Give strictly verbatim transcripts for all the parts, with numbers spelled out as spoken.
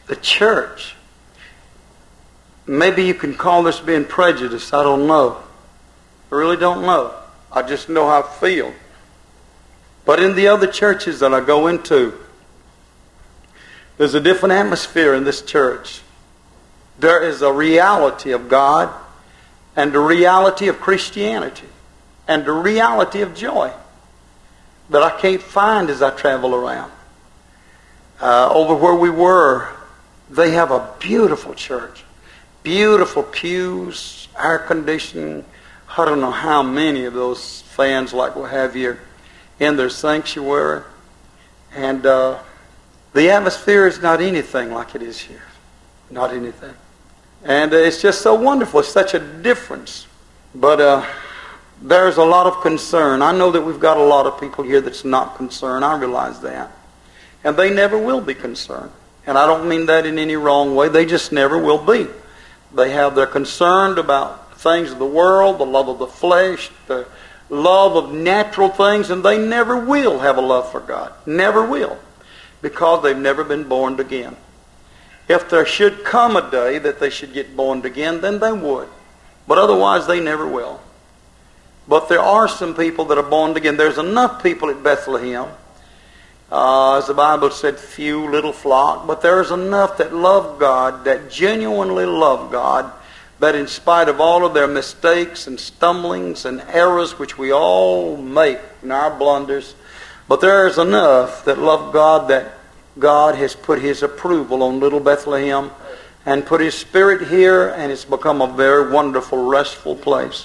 the church. Maybe you can call this being prejudiced. I don't know. I really don't know. I just know how I feel. But in the other churches that I go into, there's a different atmosphere in this church. There is a reality of God and the reality of Christianity and the reality of joy that I can't find as I travel around. Uh, over where we were, they have a beautiful church. Beautiful pews, air conditioning. I don't know how many of those fans like we have here in their sanctuary. And uh, the atmosphere is not anything like it is here. Not anything. And uh, it's just so wonderful. It's such a difference. But uh, there's a lot of concern. I know that we've got a lot of people here that's not concerned. I realize that. And they never will be concerned. And I don't mean that in any wrong way. They just never will be. They have, they're concerned about things of the world, the love of the flesh, the love of natural things, and they never will have a love for God. Never will. Because they've never been born again. If there should come a day that they should get born again, then they would. But otherwise they never will. But there are some people that are born again. There's enough people at Bethlehem. Uh, as the Bible said, few little flock, but there's enough that love God, that genuinely love God, that in spite of all of their mistakes and stumblings and errors, which we all make in our blunders, but there's enough that love God, that God has put His approval on little Bethlehem and put His Spirit here, and it's become a very wonderful, restful place.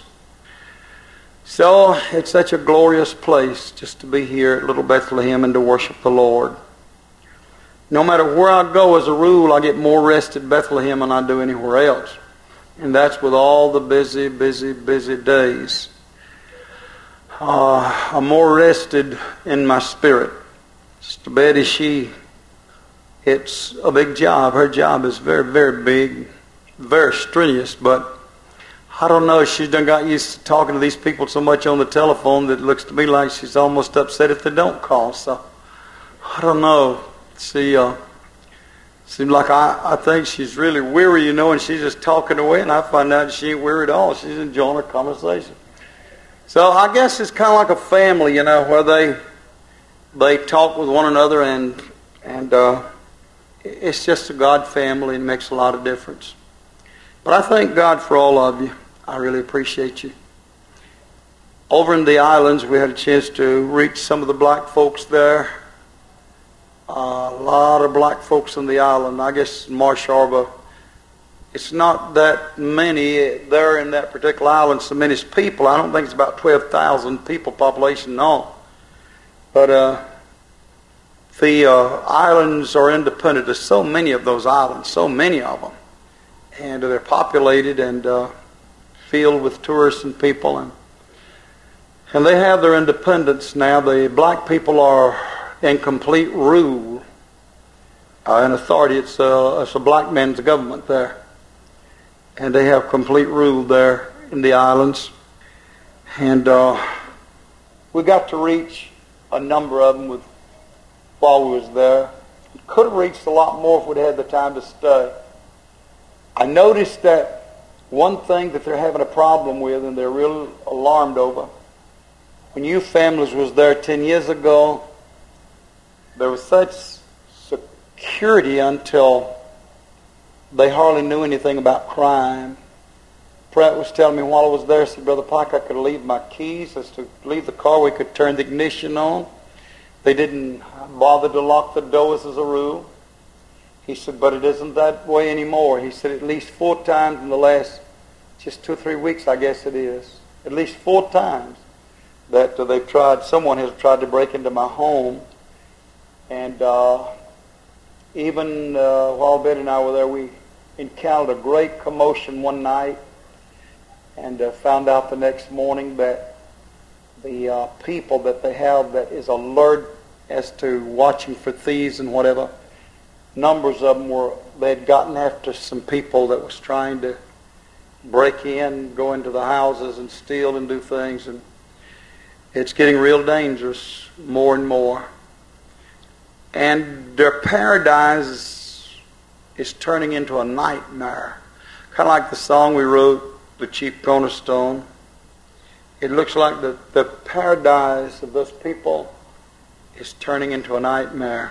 So it's such a glorious place just to be here at Little Bethlehem and to worship the Lord. No matter where I go, as a rule, I get more rest at Bethlehem than I do anywhere else. And that's with all the busy, busy, busy days. Uh, I'm more rested in my spirit. Sister Betty, she, it's a big job. Her job is very, very big, very strenuous, but I don't know, she's done got used to talking to these people so much on the telephone that it looks to me like she's almost upset if they don't call. So, I don't know. She, uh, seems like I, I think she's really weary, you know, and she's just talking away, and I find out she ain't weary at all. She's enjoying her conversation. So, I guess it's kind of like a family, you know, where they they talk with one another, and, and uh, it's just a God family, and it makes a lot of difference. But I thank God for all of you. I really appreciate you. Over in the islands, we had a chance to reach some of the black folks there. Uh, a lot of black folks on the island. I guess Marsh Harbor, it's not that many there in that particular island, so many people. I don't think it's about twelve thousand people population, no. But uh, the uh, islands are independent. There's so many of those islands, so many of them. And they're populated and uh, filled with tourists and people. And, and they have their independence now. The black people are in complete rule uh, and authority. It's, uh, it's a black man's government there. And they have complete rule there in the islands. And uh, we got to reach a number of them with, while we was there. We could have reached a lot more if we'd had the time to stay. I noticed that one thing that they're having a problem with, and they're real alarmed over, when you families was there ten years ago, there was such security until they hardly knew anything about crime. Pratt was telling me while I was there, said, Brother Pike, I could leave my keys. As to leave the car, we could turn the ignition on. They didn't bother to lock the doors as a rule. He said, but it isn't that way anymore. He said, at least four times in the last just two or three weeks, I guess it is, at least four times that uh, they've tried, someone has tried to break into my home. And uh, even uh, while Betty and I were there, we encountered a great commotion one night and uh, found out the next morning that the uh, people that they have that is alert as to watching for thieves and whatever, numbers of them were, they had gotten after some people that was trying to break in, go into the houses and steal and do things. And it's getting real dangerous more and more. And their paradise is turning into a nightmare. Kind of like the song we wrote, The Chief Cornerstone. It looks like the, the paradise of those people is turning into a nightmare.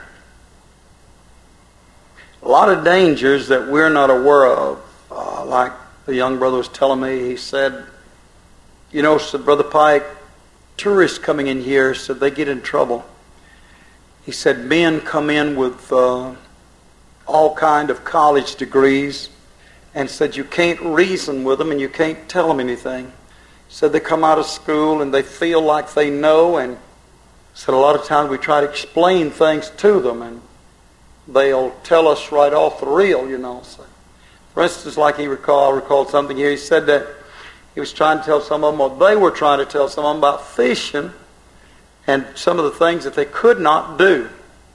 A lot of dangers that we're not aware of. Uh, like the young brother was telling me, he said, you know, said, Brother Pike, tourists coming in here, said they get in trouble. He said men come in with uh, all kind of college degrees, and said you can't reason with them and you can't tell them anything. Said they come out of school and they feel like they know, and said a lot of times we try to explain things to them and they'll tell us right off the reel, you know. So, for instance, like he recalled, recalled something here. He said that he was trying to tell some of them what they were trying to tell some of them about fishing and some of the things that they could not do.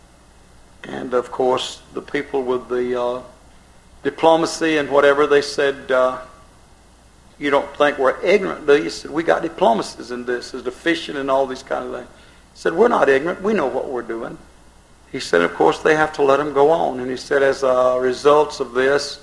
And of course, the people with the uh, diplomacy and whatever, they said, uh, you don't think we're ignorant, do you? He said, we got diplomacies in this, as the fishing and all these kind of things. He said, we're not ignorant, we know what we're doing. He said, of course, they have to let them go on. And he said, as a result of this,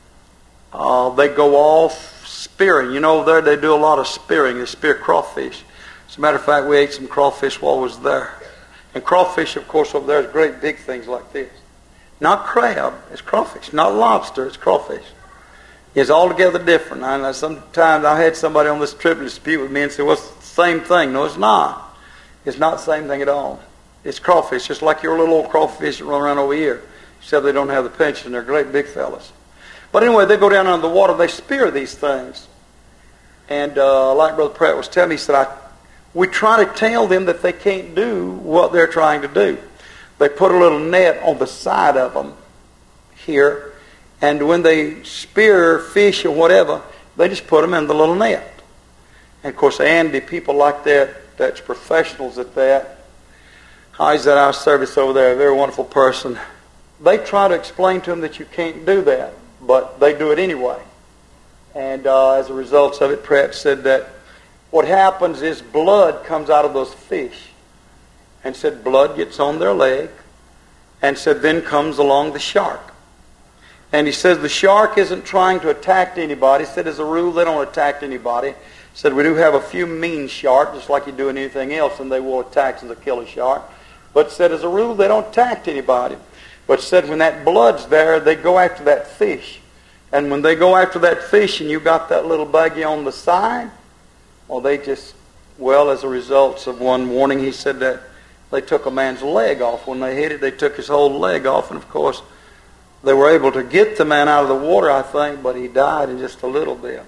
uh, they go off spearing. You know, there they do a lot of spearing. They spear crawfish. As a matter of fact, we ate some crawfish while I was there. And crawfish, of course, over there is great big things like this. Not crab, it's crawfish. Not lobster, it's crawfish. It's altogether different. And sometimes I had somebody on this trip dispute with me and say, well, it's the same thing. No, it's not. It's not the same thing at all. It's crawfish, just like your little old crawfish that run around over here. Except they don't have the pension. They're great big fellas. But anyway, they go down under the water. They spear these things. And uh, like Brother Pratt was telling me, he said, I, we try to tell them that they can't do what they're trying to do. They put a little net on the side of them here. And when they spear fish or whatever, they just put them in the little net. And of course, Andy, people like that, that's professionals at that. He's at our service over there, a very wonderful person. They try to explain to them that you can't do that, but they do it anyway. And uh, as a result of it, Pratt said that what happens is blood comes out of those fish. And said blood gets on their leg. And said then comes along the shark. And he says the shark isn't trying to attack anybody. He said as a rule they don't attack anybody. He said we do have a few mean sharks, just like you do in anything else, and they will attack and kill a shark. But said as a rule they don't attack anybody. But said when that blood's there, they go after that fish. And when they go after that fish and you got that little baggie on the side, well, they just, well, as a result of one warning, he said that they took a man's leg off. When they hit it, they took his whole leg off. And of course, they were able to get the man out of the water, I think, but he died in just a little bit.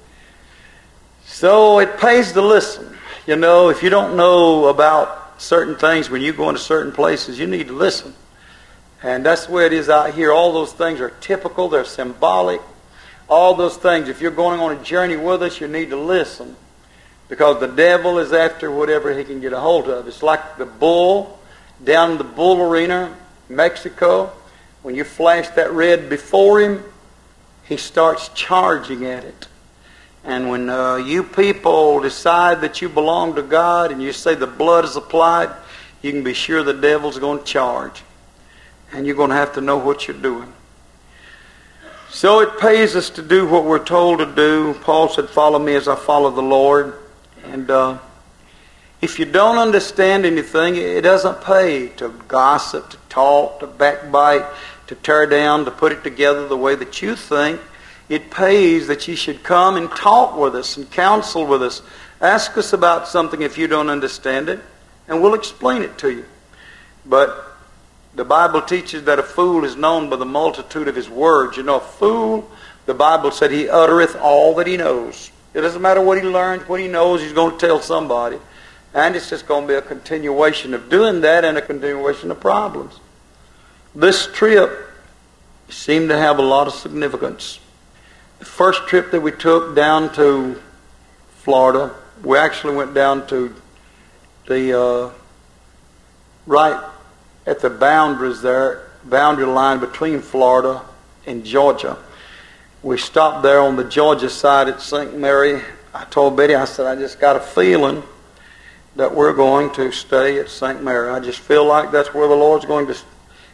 So it pays to listen. You know, if you don't know about certain things when you go into certain places, you need to listen. And that's the way it is out here. All those things are typical. They're symbolic. All those things, if you're going on a journey with us, you need to listen. Because the devil is after whatever he can get a hold of. It's like the bull down in the bull arena, Mexico. When you flash that red before him, he starts charging at it. And when uh, you people decide that you belong to God and you say the blood is applied, you can be sure the devil's going to charge. And you're going to have to know what you're doing. So it pays us to do what we're told to do. Paul said, follow me as I follow the Lord. And uh, if you don't understand anything, it doesn't pay to gossip, to talk, to backbite, to tear down, to put it together the way that you think. It pays that you should come and talk with us and counsel with us. Ask us about something if you don't understand it, and we'll explain it to you. But the Bible teaches that a fool is known by the multitude of his words. You know, a fool, the Bible said he uttereth all that he knows. It doesn't matter what he learns, what he knows, he's going to tell somebody. And it's just going to be a continuation of doing that and a continuation of problems. This trip seemed to have a lot of significance. The first trip that we took down to Florida, we actually went down to the uh, right at the boundaries there, boundary line between Florida and Georgia. We stopped there on the Georgia side at Saint Mary. I told Betty, I said, I just got a feeling that we're going to stay at Saint Mary. I just feel like that's where the Lord's going to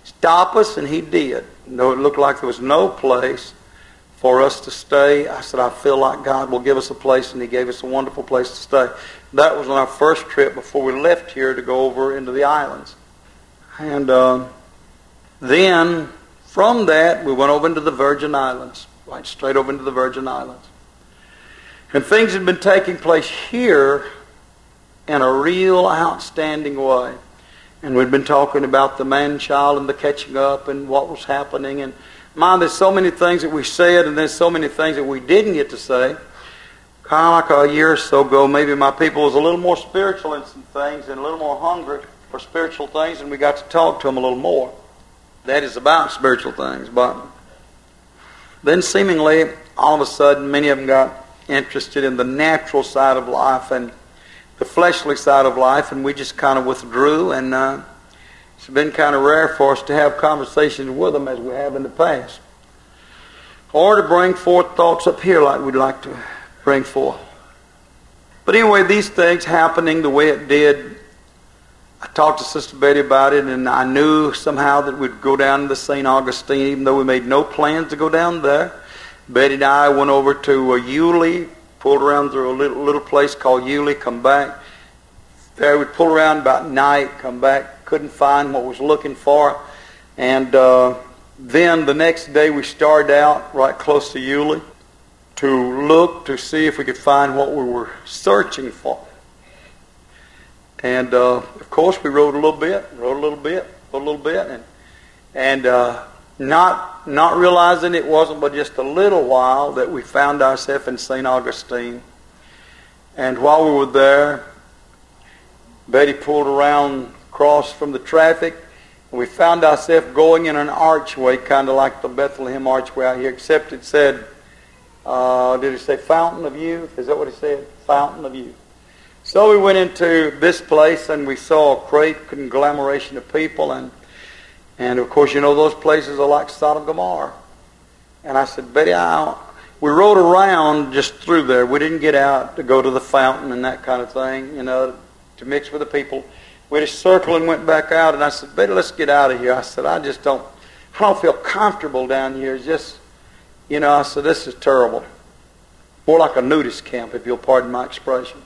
stop us, and he did. Though it looked like there was no place for us to stay, I said, I feel like God will give us a place, and he gave us a wonderful place to stay. That was on our first trip before we left here to go over into the islands. And uh, then, from that, we went over into the Virgin Islands, right straight over into the Virgin Islands. And things had been taking place here in a real outstanding way. And we'd been talking about the man-child and the catching up and what was happening. And, my, there's so many things that we said, and there's so many things that we didn't get to say. Kind of like a year or so ago, maybe my people was a little more spiritual in some things and a little more hungry for spiritual things, and we got to talk to them a little more. That is about spiritual things. But then seemingly, all of a sudden, many of them got interested in the natural side of life and the fleshly side of life, and we just kind of withdrew, and uh, it's been kind of rare for us to have conversations with them as we have in the past, or to bring forth thoughts up here like we'd like to bring forth. But anyway, these things happening the way it did, I talked to Sister Betty about it, and I knew somehow that we'd go down to Saint Augustine, even though we made no plans to go down there. Betty and I went over to uh, Yulee, pulled around through a little, little place called Yulee, come back. There we'd pull around about night, come back, couldn't find what we was looking for. And uh, then the next day we started out right close to Yulee to look to see if we could find what we were searching for. And uh, of course we rode a little bit, rode a little bit, rode a little bit, and and uh, not not realizing it wasn't but just a little while that we found ourselves in Saint Augustine. And while we were there, Betty pulled around across from the traffic, and we found ourselves going in an archway, kind of like the Bethlehem archway out here, except it said, uh, did it say Fountain of Youth? Is that what it said? Fountain of Youth. So we went into this place, and we saw a great conglomeration of people, and and of course, you know, those places are like Sodom and Gomorrah. And I said, Betty, I, we rode around just through there. We didn't get out to go to the fountain and that kind of thing, you know, to mix with the people. We just circled and went back out, and I said, Betty, let's get out of here. I said, I just don't, I don't feel comfortable down here. It's just, you know, I said, this is terrible. More like a nudist camp, if you'll pardon my expression.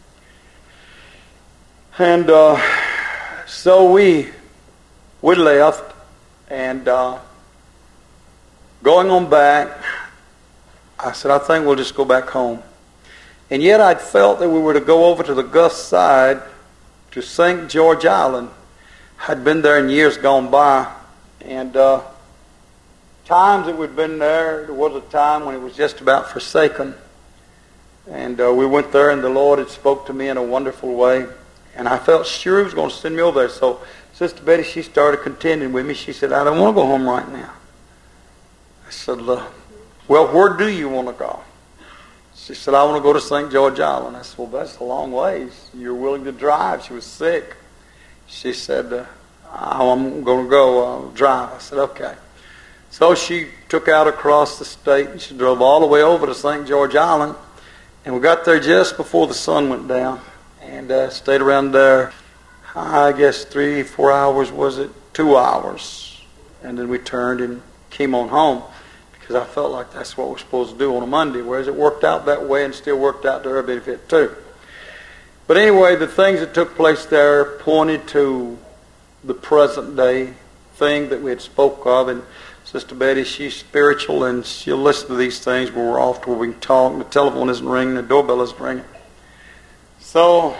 And uh, so we we left, and uh, going on back, I said, I think we'll just go back home. And yet I'd felt that we were to go over to the Gulf side to Saint George Island. I'd been there in years gone by, and uh, times that we'd been there, there was a time when it was just about forsaken. And uh, we went there, and the Lord had spoke to me in a wonderful way. And I felt sure He was going to send me over there. So Sister Betty, she started contending with me. She said, I don't want to go home right now. I said, well, where do you want to go? She said, I want to go to Saint George Island. I said, well, that's a long ways. You're willing to drive. She was sick. She said, uh, I'm going to go uh, drive. I said, okay. So she took out across the state, and she drove all the way over to Saint George Island. And we got there just before the sun went down. And uh, stayed around there, I guess three, four hours, was it? Two hours. And then we turned and came on home, because I felt like that's what we're supposed to do on a Monday, whereas it worked out that way and still worked out to her benefit too. But anyway, the things that took place there pointed to the present day thing that we had spoke of. And Sister Betty, she's spiritual, and she'll listen to these things when we're off to where we can talk. The telephone isn't ringing, the doorbell isn't ringing. So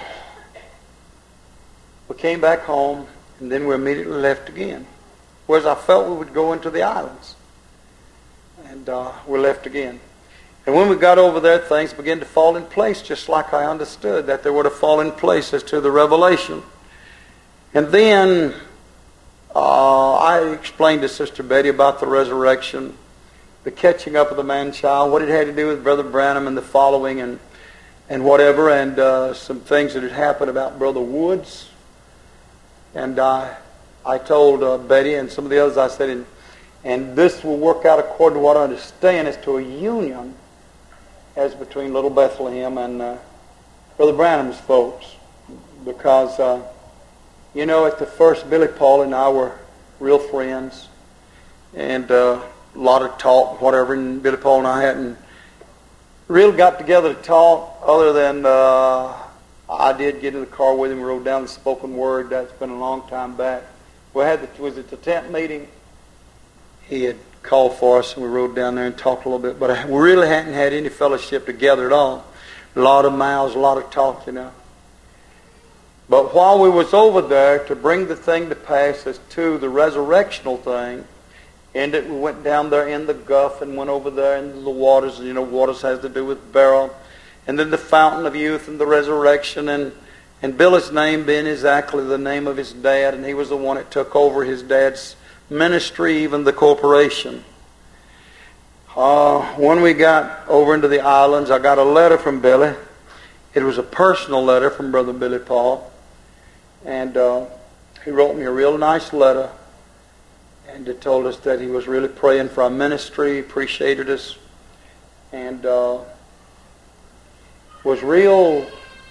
we came back home, and then we immediately left again. Whereas I felt we would go into the islands. And uh, we left again. And when we got over there, things began to fall in place, just like I understood that they were to fall in place as to the revelation. And then uh, I explained to Sister Betty about the resurrection, the catching up of the man-child, what it had to do with Brother Branham and the following, and and whatever, and uh, some things that had happened about Brother Woods. And I, I told uh, Betty and some of the others, I said, and, and this will work out according to what I understand as to a union as between Little Bethlehem and uh, Brother Branham's folks. Because, uh, you know, at the first, Billy Paul and I were real friends, and uh, a lot of talk, whatever. And Billy Paul and I hadn't really got together to talk, other than uh, I did get in the car with him. We rode down the spoken word. That's been a long time back. We had the, was it the tent meeting? He had called for us, and we rode down there and talked a little bit. But we really hadn't had any fellowship together at all. A lot of miles, a lot of talk, you know. But while we was over there to bring the thing to pass as to the resurrectional thing, and it, we went down there in the Gulf and went over there into the waters. And you know, waters has to do with Beryl, and then the fountain of youth and the resurrection, and and Billy's name being exactly the name of his dad, and he was the one that took over his dad's ministry, even the corporation. Uh, when we got over into the islands, I got a letter from Billy. It was a personal letter from Brother Billy Paul. And uh, he wrote me a real nice letter, and it told us that he was really praying for our ministry, appreciated us, and uh, was real,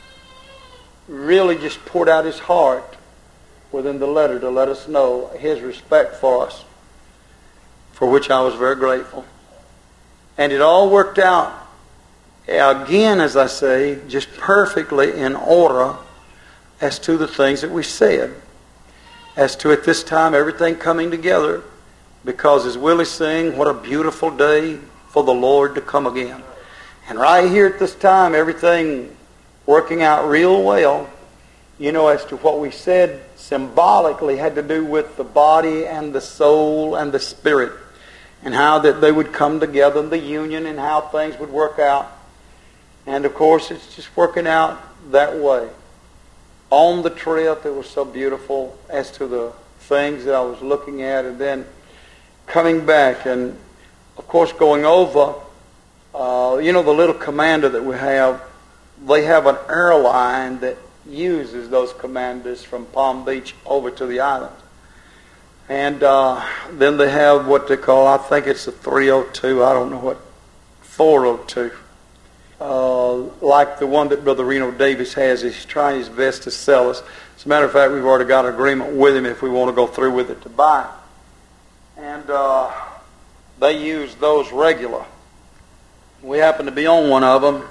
really just poured out his heart within the letter to let us know his respect for us, for which I was very grateful. And it all worked out, again, as I say, just perfectly in order as to the things that we said. As to at this time everything coming together, because as Willie sang, what a beautiful day for the Lord to come again. And right here at this time, everything working out real well, you know, as to what we said symbolically had to do with the body and the soul and the spirit, and how that they would come together in the union, and how things would work out. And of course, it's just working out that way. On the trip, it was so beautiful as to the things that I was looking at, and then coming back, and of course going over, uh, you know, the little commander that we have, they have an airline that uses those commanders from Palm Beach over to the island. And uh, then they have what they call, I think it's a three oh two, I don't know what, four oh two. Uh, like the one that Brother Reno Davis has. He's trying his best to sell us. As a matter of fact, we've already got an agreement with him if we want to go through with it to buy it. And uh, they use those regular. We happen to be on one of them,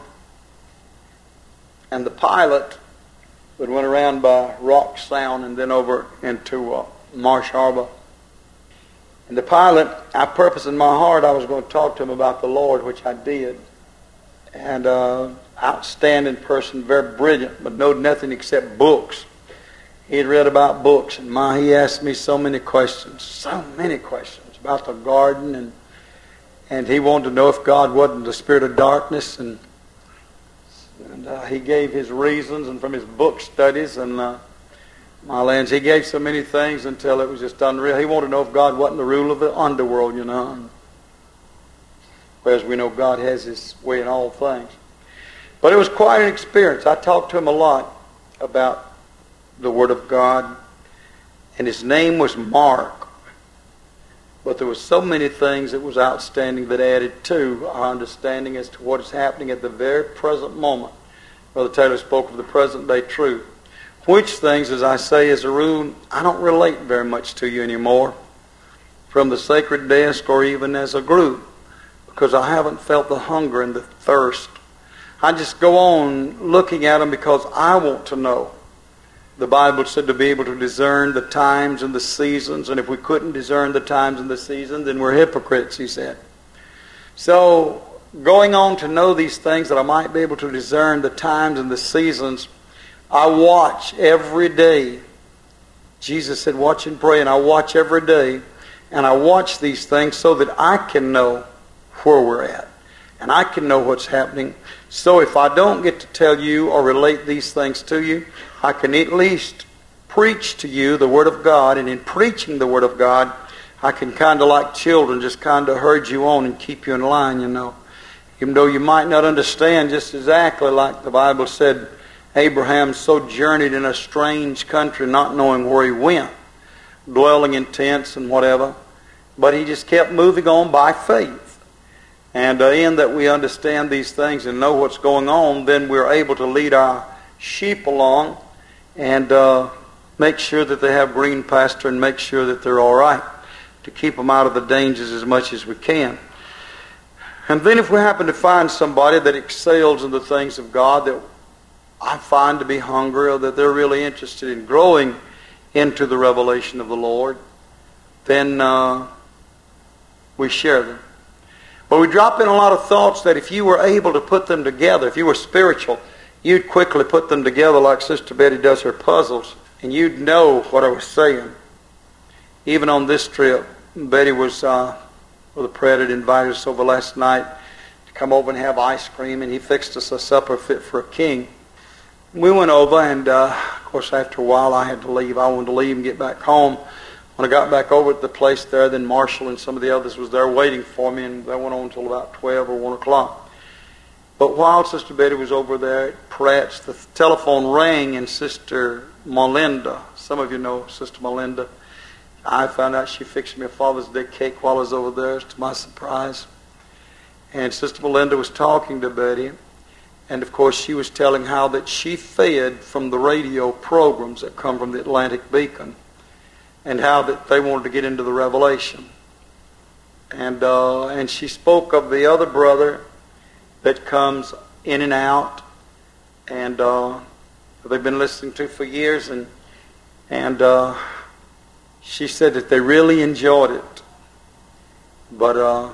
and the pilot would went around by Rock Sound and then over into uh, Marsh Harbor. And the pilot, I purposed in my heart I was going to talk to him about the Lord, which I did. And uh, outstanding person, very brilliant, but know nothing except books. He had read about books, and my, he asked me so many questions, so many questions about the garden, and and he wanted to know if God wasn't the spirit of darkness, and and uh, he gave his reasons, and from his book studies, and uh, my lands, he gave so many things until it was just unreal. He wanted to know if God wasn't the ruler of the underworld, you know. And, whereas we know God has His way in all things. But it was quite an experience. I talked to him a lot about the Word of God. And his name was Mark. But there were so many things that was outstanding that added to our understanding as to what is happening at the very present moment. Brother Taylor spoke of the present day truth. Which things, as I say, as a rule, I don't relate very much to you anymore. From the sacred desk or even as a group. Because I haven't felt the hunger and the thirst. I just go on looking at them because I want to know. The Bible said to be able to discern the times and the seasons, and if we couldn't discern the times and the seasons, then we're hypocrites, he said. So, going on to know these things that I might be able to discern the times and the seasons, I watch every day. Jesus said, watch and pray, and I watch every day, and I watch these things so that I can know where we're at. And I can know what's happening. So if I don't get to tell you or relate these things to you, I can at least preach to you the Word of God. And in preaching the Word of God, I can kind of like children, just kind of herd you on and keep you in line, you know. Even though you might not understand just exactly like the Bible said, Abraham sojourneyed in a strange country, not knowing where he went, dwelling in tents and whatever. But he just kept moving on by faith. And uh, in that we understand these things and know what's going on, then we're able to lead our sheep along. And uh, make sure that they have green pasture and make sure that they're all right, to keep them out of the dangers as much as we can. And then if we happen to find somebody that excels in the things of God that I find to be hungry, or that they're really interested in growing into the revelation of the Lord, then uh, we share them. But we drop in a lot of thoughts that if you were able to put them together, if you were spiritual, you'd quickly put them together like Sister Betty does her puzzles, and you'd know what I was saying. Even on this trip, Betty was, uh, well, the Pratt had invited us over last night to come over and have ice cream, and he fixed us a supper fit for a king. We went over, and uh, of course after a while I had to leave. I wanted to leave and get back home. When I got back over at the place there, then Marshall and some of the others was there waiting for me, and that went on until about twelve or one o'clock. But while Sister Betty was over there at Pratt's, the telephone rang, and Sister Melinda, some of you know Sister Melinda, I found out she fixed me a Father's Day cake while I was over there, to my surprise. And Sister Melinda was talking to Betty, and of course she was telling how that she fed from the radio programs that come from the Atlantic Beacon, and how that they wanted to get into the revelation. And uh, and she spoke of the other brother that comes in and out, and uh, they've been listening to for years, and and uh, she said that they really enjoyed it, but uh,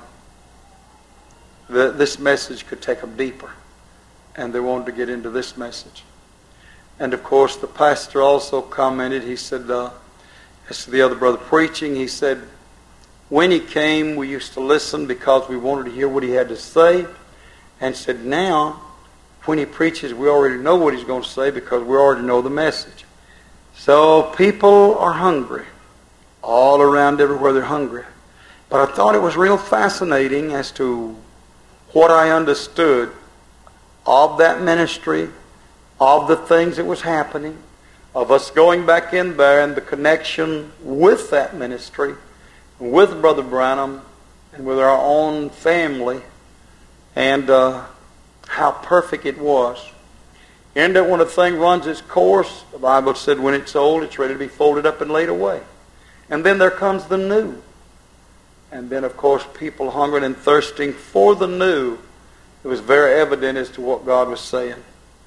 the, this message could take them deeper, and they wanted to get into this message. And of course the pastor also commented, he said, uh, as to the other brother preaching, he said, when he came, we used to listen because we wanted to hear what he had to say. And said, now, when he preaches, we already know what he's going to say because we already know the message. So people are hungry. All around everywhere they're hungry. But I thought it was real fascinating as to what I understood of that ministry, of the things that was happening, of us going back in there and the connection with that ministry, with Brother Branham, and with our own family, and uh, how perfect it was. And that when a thing runs its course, the Bible said when it's old, it's ready to be folded up and laid away. And then there comes the new. And then, of course, people hungering and thirsting for the new. It was very evident as to what God was saying.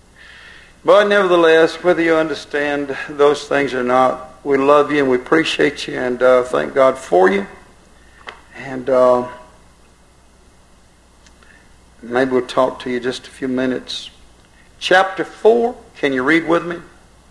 But nevertheless, whether you understand those things or not, we love you and we appreciate you, and uh, thank God for you. And uh, maybe we'll talk to you just a few minutes. Chapter four, can you read with me?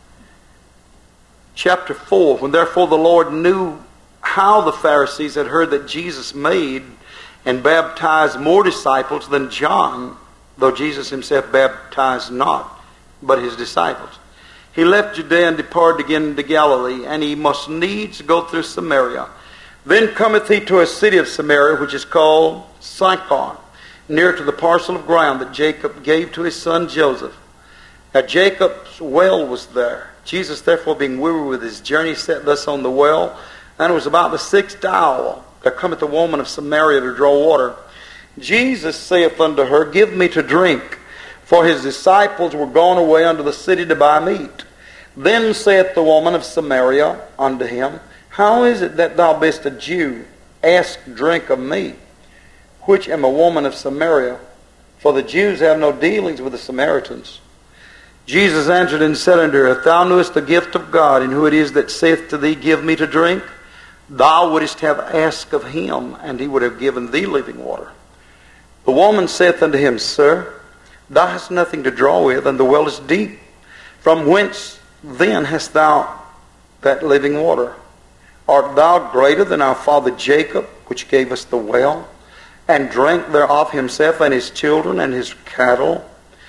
Chapter four, when therefore the Lord knew how the Pharisees had heard that Jesus made and baptized more disciples than John, though Jesus himself baptized not, but his disciples, he left Judea and departed again into Galilee, and he must needs go through Samaria. Then cometh he to a city of Samaria, which is called Sychar, near to the parcel of ground that Jacob gave to his son Joseph. Now Jacob's well was there. Jesus, therefore, being weary with his journey, sat thus on the well, and it was about the sixth hour. There cometh a woman of Samaria to draw water. Jesus saith unto her, Give me to drink. For his disciples were gone away unto the city to buy meat. Then saith the woman of Samaria unto him, How is it that thou best a Jew, ask drink of me, which am a woman of Samaria? For the Jews have no dealings with the Samaritans. Jesus answered and said unto her, If thou knewest the gift of God, and who it is that saith to thee, Give me to drink, thou wouldest have asked of him, and he would have given thee living water. The woman saith unto him, Sir, thou hast nothing to draw with, and the well is deep. From whence then hast thou that living water? Art thou greater than our father Jacob, which gave us the well, and drank thereof himself and his children and his cattle?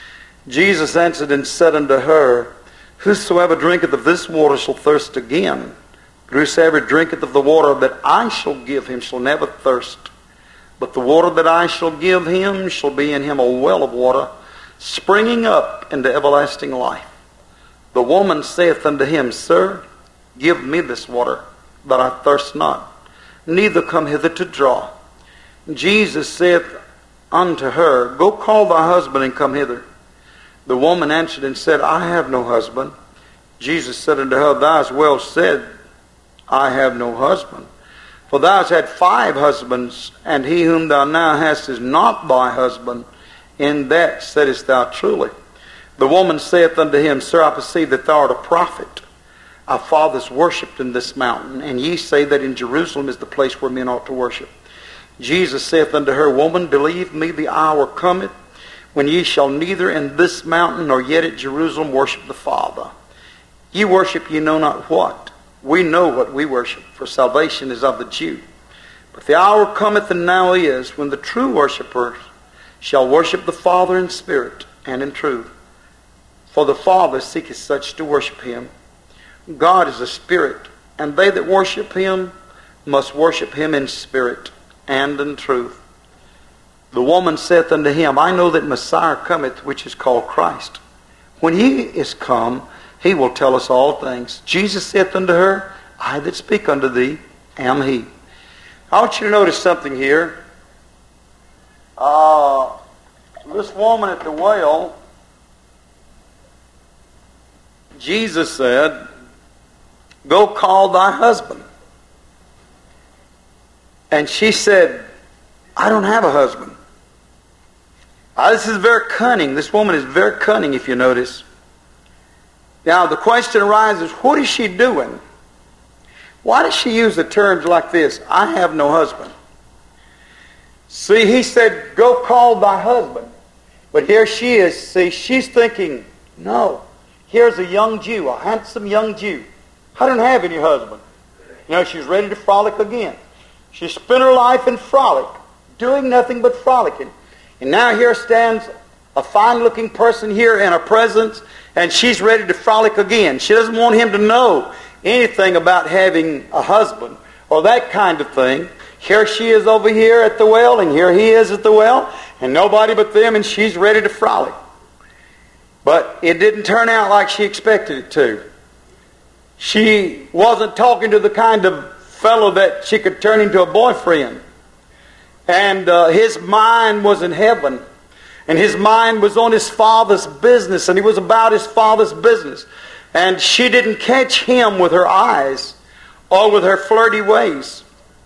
Jesus answered and said unto her, Whosoever drinketh of this water shall thirst again. But whosoever drinketh of the water that I shall give him shall never thirst. But the water that I shall give him shall be in him a well of water, springing up into everlasting life. The woman saith unto him, Sir, give me this water, that I thirst not, neither come hither to draw. Jesus saith unto her, Go call thy husband and come hither. The woman answered and said, I have no husband. Jesus said unto her, Thou hast well said, I have no husband. For thou hast had five husbands, and he whom thou now hast is not thy husband. In that saidst thou truly. The woman saith unto him, Sir, I perceive that thou art a prophet. Our fathers worshipped in this mountain, and ye say that in Jerusalem is the place where men ought to worship. Jesus saith unto her, Woman, believe me, the hour cometh, when ye shall neither in this mountain nor yet at Jerusalem worship the Father. Ye worship ye know not what. We know what we worship, for salvation is of the Jew. But the hour cometh, and now is, when the true worshippers shall worship the Father in spirit and in truth. For the Father seeketh such to worship him. God is a spirit, and they that worship him must worship him in spirit and in truth. The woman saith unto him, I know that Messiah cometh, which is called Christ. When he is come, he will tell us all things. Jesus saith unto her, I that speak unto thee am he. I want you to notice something here. Uh, this woman at the well, Jesus said, Go call thy husband. And she said, I don't have a husband. Uh, this is very cunning. This woman is very cunning, if you notice. Now, the question arises, what is she doing? Why does she use the terms like this? I have no husband. See, he said, go call thy husband. But here she is. See, she's thinking, no. Here's a young Jew, a handsome young Jew. I don't have any husband. You know, she's ready to frolic again. She spent her life in frolic, doing nothing but frolicking. And now here stands a fine-looking person here in her presence, and she's ready to frolic again. She doesn't want him to know anything about having a husband or that kind of thing. Here she is over here at the well, and here he is at the well, and nobody but them, and she's ready to frolic. But it didn't turn out like she expected it to. She wasn't talking to the kind of fellow that she could turn into a boyfriend. And uh, his mind was in heaven. And his mind was on his Father's business. And he was about his Father's business. And she didn't catch him with her eyes or with her flirty ways.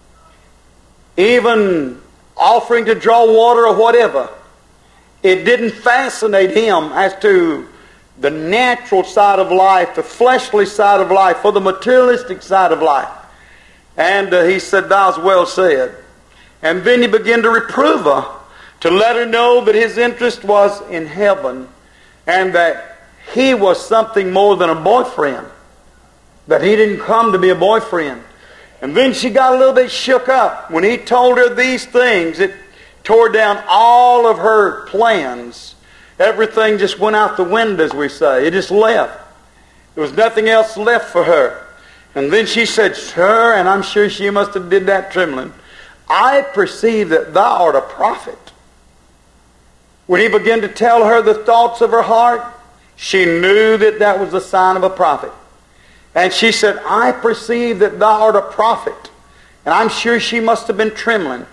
Even offering to draw water or whatever. It didn't fascinate him as to the natural side of life, the fleshly side of life, or the materialistic side of life. And uh, he said, Thou hast well said. And then he began to reprove her, to let her know that his interest was in heaven, and that he was something more than a boyfriend, that he didn't come to be a boyfriend. And then she got a little bit shook up. When he told her these things, it tore down all of her plans. Everything just went out the window, as we say. It just left. There was nothing else left for her. And then she said, Sir, and I'm sure she must have did that trembling, I perceive that thou art a prophet. When he began to tell her the thoughts of her heart, she knew that that was the sign of a prophet. And she said, I perceive that thou art a prophet. And I'm sure she must have been trembling.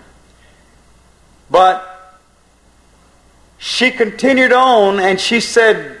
But she continued on, and she said,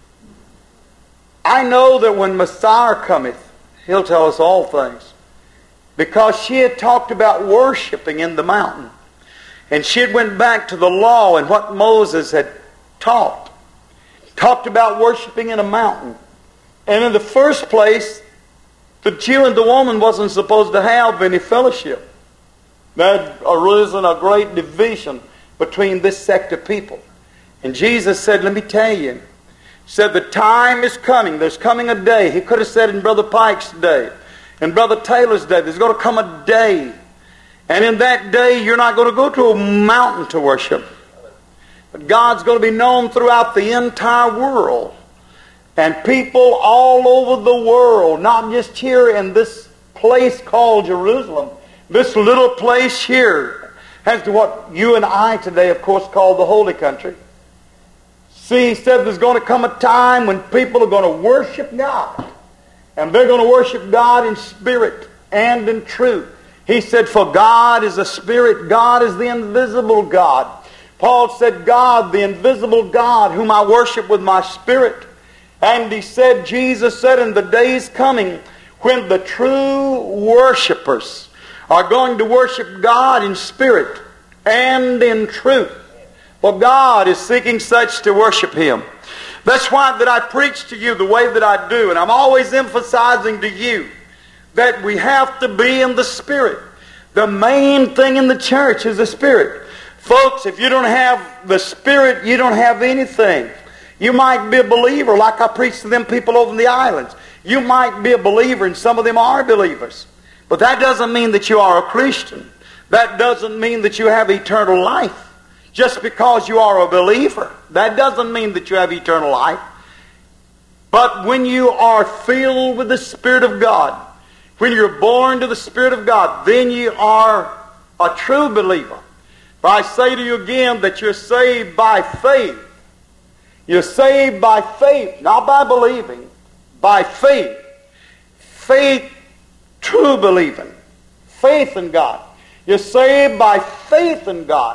I know that when Messiah cometh, he'll tell us all things. Because she had talked about worshiping in the mountain. And she had went back to the law and what Moses had taught. Talked about worshiping in a mountain. And in the first place, the Jew and the woman wasn't supposed to have any fellowship. There had arisen a great division between this sect of people. And Jesus said, let me tell you. He said, the time is coming. There's coming a day. He could have said in Brother Pike's day, in Brother Taylor's day, there's going to come a day. And in that day, you're not going to go to a mountain to worship. But God's going to be known throughout the entire world. And people all over the world, not just here in this place called Jerusalem, this little place here, as to what you and I today, of course, call the Holy Country. See, he said there's going to come a time when people are going to worship God. And they're going to worship God in spirit and in truth. He said, for God is a spirit. God is the invisible God. Paul said, God, the invisible God, whom I worship with my spirit And he said, Jesus said, in the days coming when the true worshipers are going to worship God in spirit and in truth. For God is seeking such to worship Him. That's why that I preach to you the way that I do. And I'm always emphasizing to you that we have to be in the Spirit. The main thing in the church is the Spirit. Folks, if you don't have the Spirit, you don't have anything. You might be a believer like I preach to them people over in the islands. You might be a believer and some of them are believers. But that doesn't mean that you are a Christian. That doesn't mean that you have eternal life. Just because you are a believer, that doesn't mean that you have eternal life. But when you are filled with the Spirit of God, when you're born to the Spirit of God, then you are a true believer. For I say to you again that you're saved by faith. You're saved by faith, not by believing, by faith. Faith, true believing. Faith in God. You're saved by faith in God.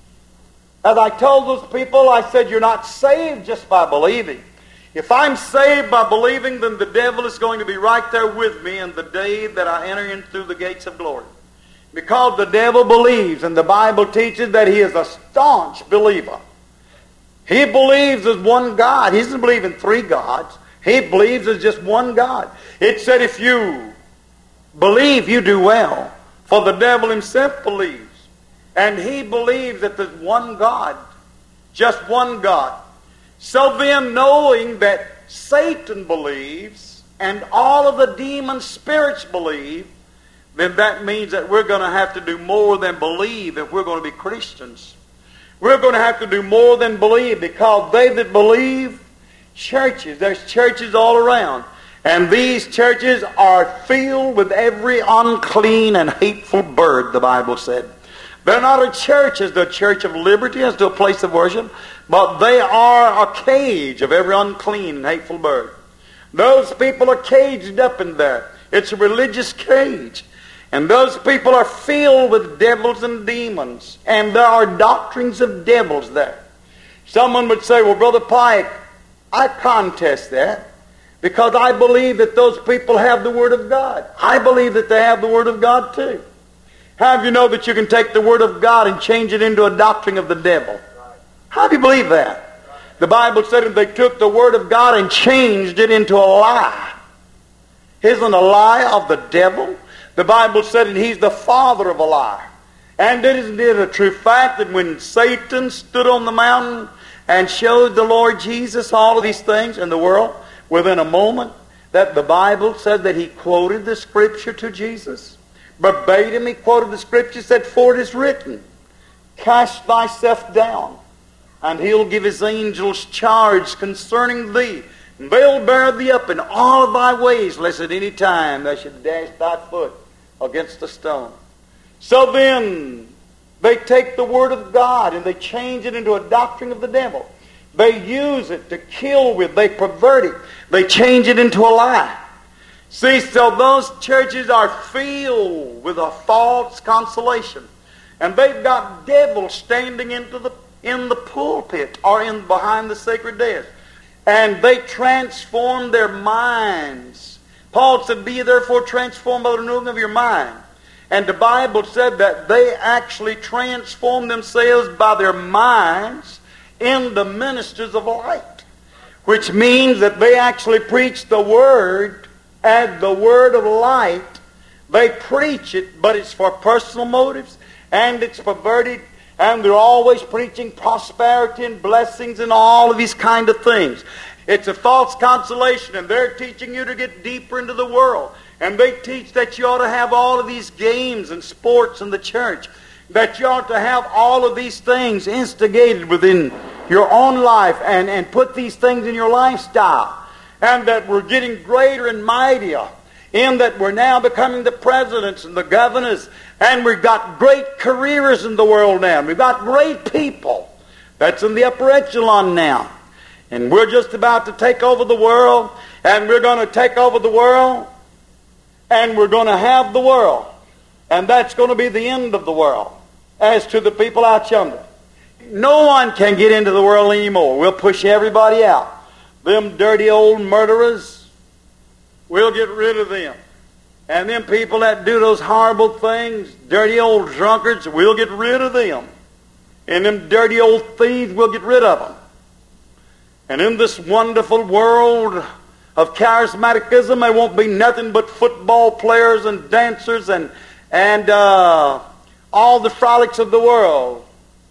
As I told those people, I said, you're not saved just by believing. If I'm saved by believing, then the devil is going to be right there with me in the day that I enter in through the gates of glory. Because the devil believes, and the Bible teaches that he is a staunch believer. He believes there's one God. He doesn't believe in three gods. He believes there's just one God. It said if you believe, you do well. For the devil himself believes. And he believes that there's one God. Just one God. So then, knowing that Satan believes, and all of the demon spirits believe, then that means that we're going to have to do more than believe if we're going to be Christians. We're going to have to do more than believe, because they that believe, churches, there's churches all around. And these churches are filled with every unclean and hateful bird, the Bible said. They're not a church as the church of liberty, as to a place of worship, but they are a cage of every unclean and hateful bird. Those people are caged up in there. It's a religious cage. And those people are filled with devils and demons. And there are doctrines of devils there. Someone would say, well, Brother Pike, I contest that, because I believe that those people have the Word of God. I believe that they have the Word of God too. How do you know that you can take the Word of God and change it into a doctrine of the devil? How do you believe that? The Bible said that they took the Word of God and changed it into a lie. Isn't a lie of the devil? The Bible said that he's the father of a lie. And isn't it a true fact that when Satan stood on the mountain and showed the Lord Jesus all of these things in the world, within a moment, that the Bible said that he quoted the Scripture to Jesus? Verbatim, he quoted the Scripture, said, for it is written, cast thyself down, and he'll give his angels charge concerning thee. And they'll bear thee up in all of thy ways, lest at any time thou should dash thy foot against a stone. So then, they take the Word of God and they change it into a doctrine of the devil. They use it to kill with. They pervert it. They change it into a lie. See, so those churches are filled with a false consolation. And they've got devils standing into the, in the pulpit or in behind the sacred desk. And they transform their minds. Paul said, be therefore transformed by the renewing of your mind. And the Bible said that they actually transform themselves by their minds into ministers of light. Which means that they actually preach the Word as the Word of light. They preach it, but it's for personal motives, and it's perverted, and they're always preaching prosperity and blessings and all of these kind of things. It's a false consolation, and they're teaching you to get deeper into the world. And they teach that you ought to have all of these games and sports in the church, that you ought to have all of these things instigated within your own life and, and put these things in your lifestyle. And that we're getting greater and mightier, in that we're now becoming the presidents and the governors, and we've got great careers in the world now. We've got great people that's in the upper echelon now. And we're just about to take over the world, and we're going to take over the world, and we're going to have the world. And that's going to be the end of the world as to the people out yonder. No one can get into the world anymore. We'll push everybody out. Them dirty old murderers, we'll get rid of them. And them people that do those horrible things, dirty old drunkards, we'll get rid of them. And them dirty old thieves, we'll get rid of them. And in this wonderful world of charismaticism, there won't be nothing but football players and dancers and, and uh, all the frolics of the world.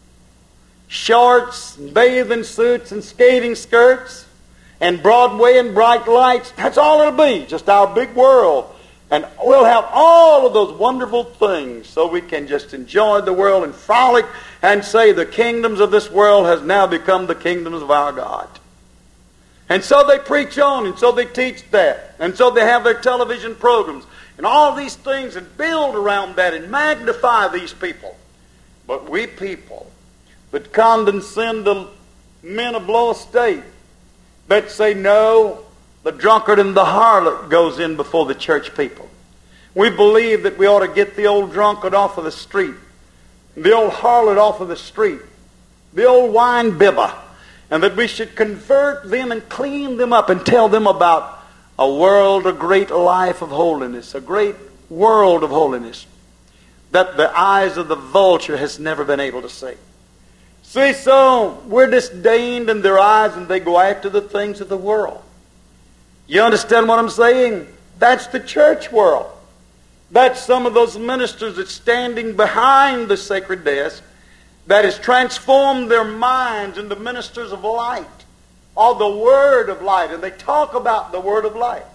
Shorts, bathing suits, and skating skirts, and Broadway and bright lights. That's all it'll be, just our big world. And we'll have all of those wonderful things so we can just enjoy the world and frolic and say the kingdoms of this world has now become the kingdoms of our God. And so they preach on, and so they teach that. And so they have their television programs and all these things and build around that and magnify these people. But we people that condescend to men of low estate, that say, no, the drunkard and the harlot goes in before the church people. We believe that we ought to get the old drunkard off of the street, the old harlot off of the street, the old wine bibber, and that we should convert them and clean them up and tell them about a world, a great life of holiness, a great world of holiness that the eyes of the vulture has never been able to see. See, so we're disdained in their eyes and they go after the things of the world. You understand what I'm saying? That's the church world. That's some of those ministers that's standing behind the sacred desk that has transformed their minds into ministers of light, or the word of light, and they talk about the word of light.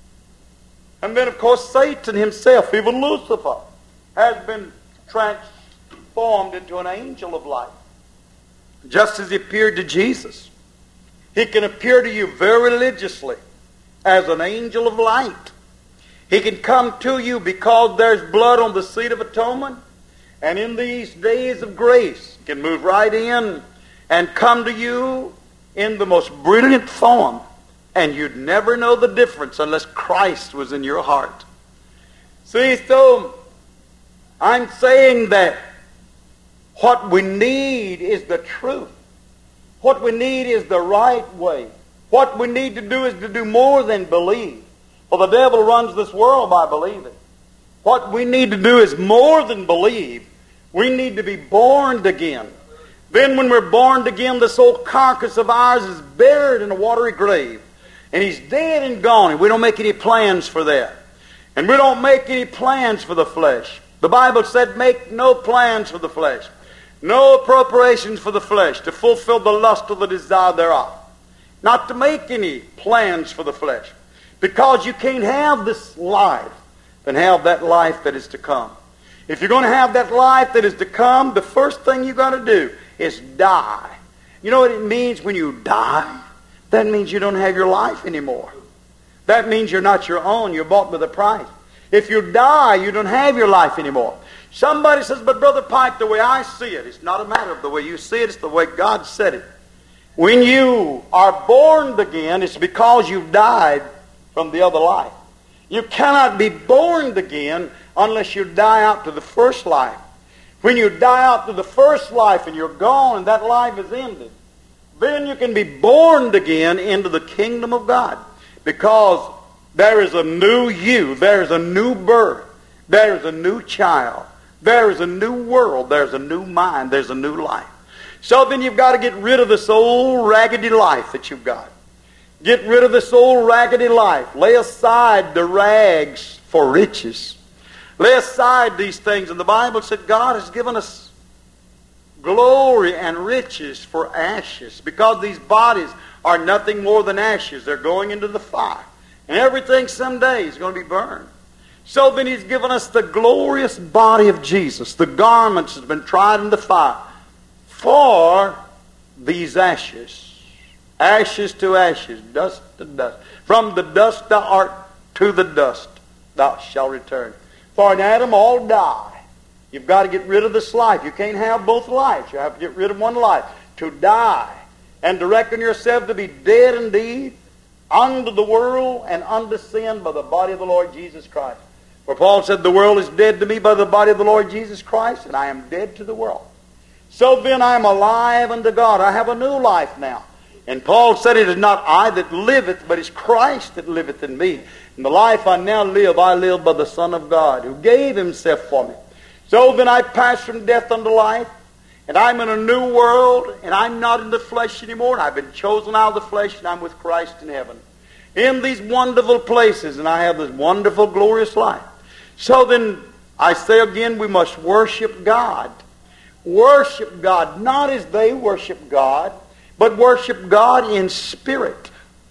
And then, of course, Satan himself, even Lucifer, has been transformed into an angel of light. Just as he appeared to Jesus, he can appear to you very religiously as an angel of light. He can come to you because there's blood on the seat of atonement, and in these days of grace, he can move right in and come to you in the most brilliant form, and you'd never know the difference unless Christ was in your heart. See, so I'm saying that what we need is the truth. What we need is the right way. What we need to do is to do more than believe. For the devil runs this world by believing. What we need to do is more than believe. We need to be born again. Then when we're born again, this old carcass of ours is buried in a watery grave. And he's dead and gone. And we don't make any plans for that. And we don't make any plans for the flesh. The Bible said, make no plans for the flesh. No appropriations for the flesh, to fulfill the lust of the desire thereof. Not to make any plans for the flesh. Because you can't have this life and have that life that is to come. If you're going to have that life that is to come, the first thing you've got to do is die. You know what it means when you die? That means you don't have your life anymore. That means you're not your own. You're bought with a price. If you die, you don't have your life anymore. Somebody says, but Brother Pike, the way I see it, it's not a matter of the way you see it, it's the way God said it. When you are born again, it's because you've died from the other life. You cannot be born again unless you die out to the first life. When you die out to the first life and you're gone and that life is ended, then you can be born again into the kingdom of God. Because there is a new you, there is a new birth, there is a new child, there is a new world, there's a new mind, there's a new life. So then you've got to get rid of this old raggedy life that you've got. Get rid of this old raggedy life. Lay aside the rags for riches. Lay aside these things. And the Bible said God has given us glory and riches for ashes, because these bodies are nothing more than ashes. They're going into the fire. And everything someday is going to be burned. So then He's given us the glorious body of Jesus. The garments has been tried in the fire for these ashes. Ashes to ashes, dust to dust. From the dust thou art, to the dust thou shalt return. For in Adam all die. You've got to get rid of this life. You can't have both lives. You have to get rid of one life. To die and to reckon yourself to be dead indeed unto the world and unto sin by the body of the Lord Jesus Christ. For Paul said, the world is dead to me by the body of the Lord Jesus Christ, and I am dead to the world. So then I am alive unto God. I have a new life now. And Paul said, it is not I that liveth, but it's Christ that liveth in me. And the life I now live, I live by the Son of God, who gave himself for me. So then I pass from death unto life, and I'm in a new world, and I'm not in the flesh anymore. And I've been chosen out of the flesh, and I'm with Christ in heaven, in these wonderful places, and I have this wonderful, glorious life. So then, I say again, we must worship God. Worship God, not as they worship God, but worship God in spirit.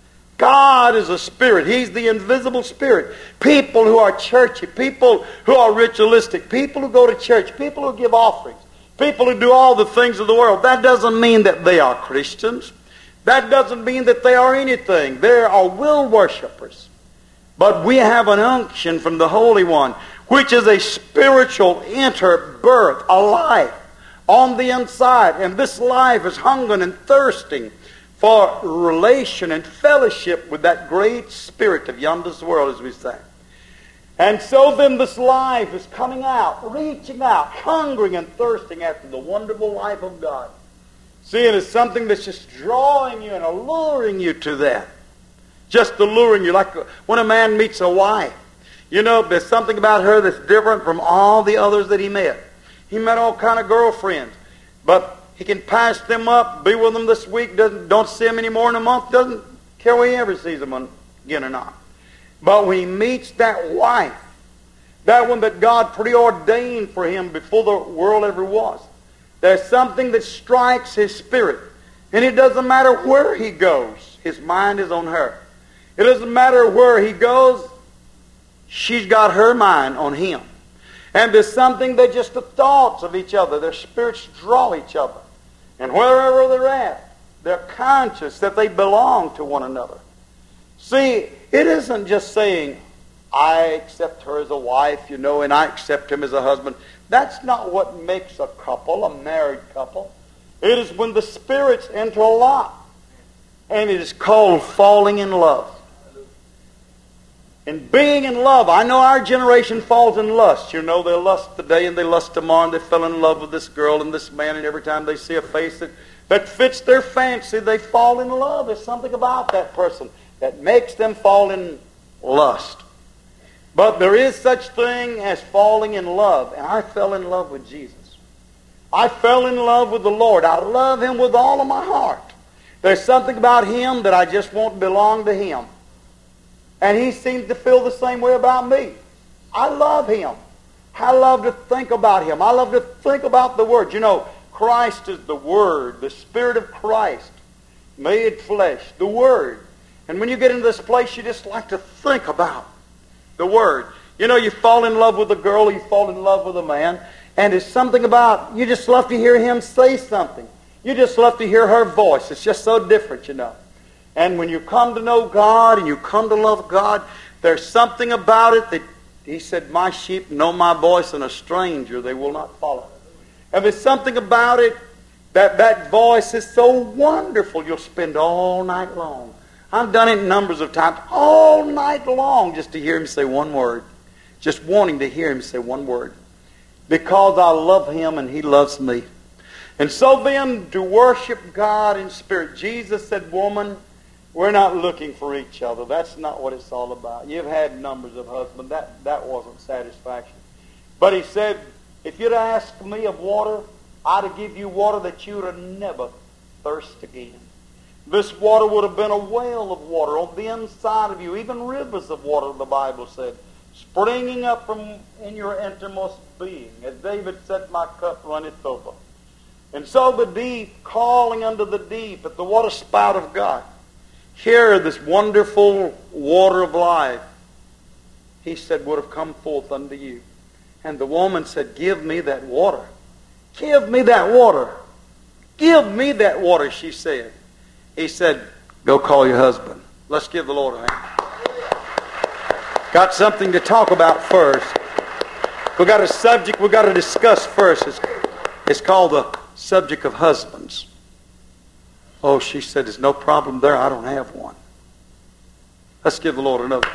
God is a spirit. He's the invisible spirit. People who are churchy, people who are ritualistic, people who go to church, people who give offerings, people who do all the things of the world, that doesn't mean that they are Christians. That doesn't mean that they are anything. They are will worshipers. But we have an unction from the Holy One, which is a spiritual inner birth, a life on the inside. And this life is hungering and thirsting for relation and fellowship with that great spirit of yonder's world, as we say. And so then this life is coming out, reaching out, hungering and thirsting after the wonderful life of God. See, it is something that's just drawing you and alluring you to that. Just alluring you, like when a man meets a wife. You know, there's something about her that's different from all the others that he met. He met all kind of girlfriends, but he can pass them up, be with them this week, doesn't don't see them anymore in a month, doesn't care whether he ever sees them again or not. But when he meets that wife, that one that God preordained for him before the world ever was, there's something that strikes his spirit. And it doesn't matter where he goes, his mind is on her. It doesn't matter where he goes, she's got her mind on him. And there's something that just the thoughts of each other, their spirits draw each other. And wherever they're at, they're conscious that they belong to one another. See, it isn't just saying, I accept her as a wife, you know, and I accept him as a husband. That's not what makes a couple, a married couple. It is when the spirits interlock. And it is called falling in love. And being in love, I know our generation falls in lust. You know, they lust today and they lust tomorrow, and they fell in love with this girl and this man, and every time they see a face that, that fits their fancy, they fall in love. There's something about that person that makes them fall in lust. But there is such thing as falling in love, and I fell in love with Jesus. I fell in love with the Lord. I love Him with all of my heart. There's something about Him that I just won't belong to Him. And He seems to feel the same way about me. I love Him. I love to think about Him. I love to think about the Word. You know, Christ is the Word, the Spirit of Christ, made flesh, the Word. And when you get into this place, you just like to think about the Word. You know, you fall in love with a girl, you fall in love with a man, and it's something about, you just love to hear him say something. You just love to hear her voice. It's just so different, you know. And when you come to know God and you come to love God, there's something about it that He said, my sheep know my voice, and a stranger they will not follow. And there's something about it that that voice is so wonderful, you'll spend all night long. I've done it numbers of times, all night long, just to hear Him say one word. Just wanting to hear Him say one word. Because I love Him and He loves me. And so then, to worship God in spirit. Jesus said, woman, we're not looking for each other. That's not what it's all about. You've had numbers of husbands. That, that wasn't satisfaction. But He said, if you'd ask me of water, I'd give you water that you would never thirst again. This water would have been a well of water on the inside of you, even rivers of water, the Bible said, springing up from in your innermost being. As David said, my cup runneth over. And so the deep, calling unto the deep at the water spout of God. Here, this wonderful water of life, He said, would have come forth unto you. And the woman said, give me that water. Give me that water. Give me that water, she said. He said, go call your husband. Let's give the Lord a hand. Got something to talk about first. We've got a subject we've got to discuss first. It's, it's called the subject of husbands. Oh, she said, there's no problem there. I don't have one. Let's give the Lord another.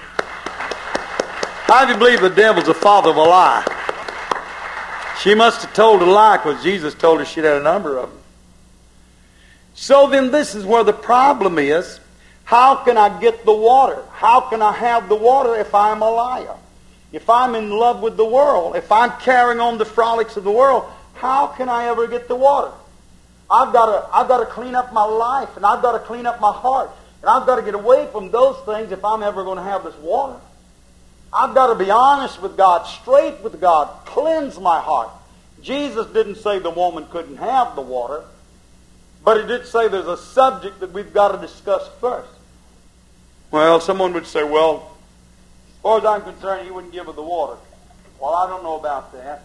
How do you believe the devil's the father of a lie? She must have told a lie because Jesus told her she'd had a number of them. So then this is where the problem is. How can I get the water? How can I have the water if I'm a liar? If I'm in love with the world, if I'm carrying on the frolics of the world, how can I ever get the water? I've got to, I've got to clean up my life, and I've got to clean up my heart, and I've got to get away from those things if I'm ever going to have this water. I've got to be honest with God, straight with God, cleanse my heart. Jesus didn't say the woman couldn't have the water, but He did say there's a subject that we've got to discuss first. Well, someone would say, well, as far as I'm concerned, He wouldn't give her the water. Well, I don't know about that.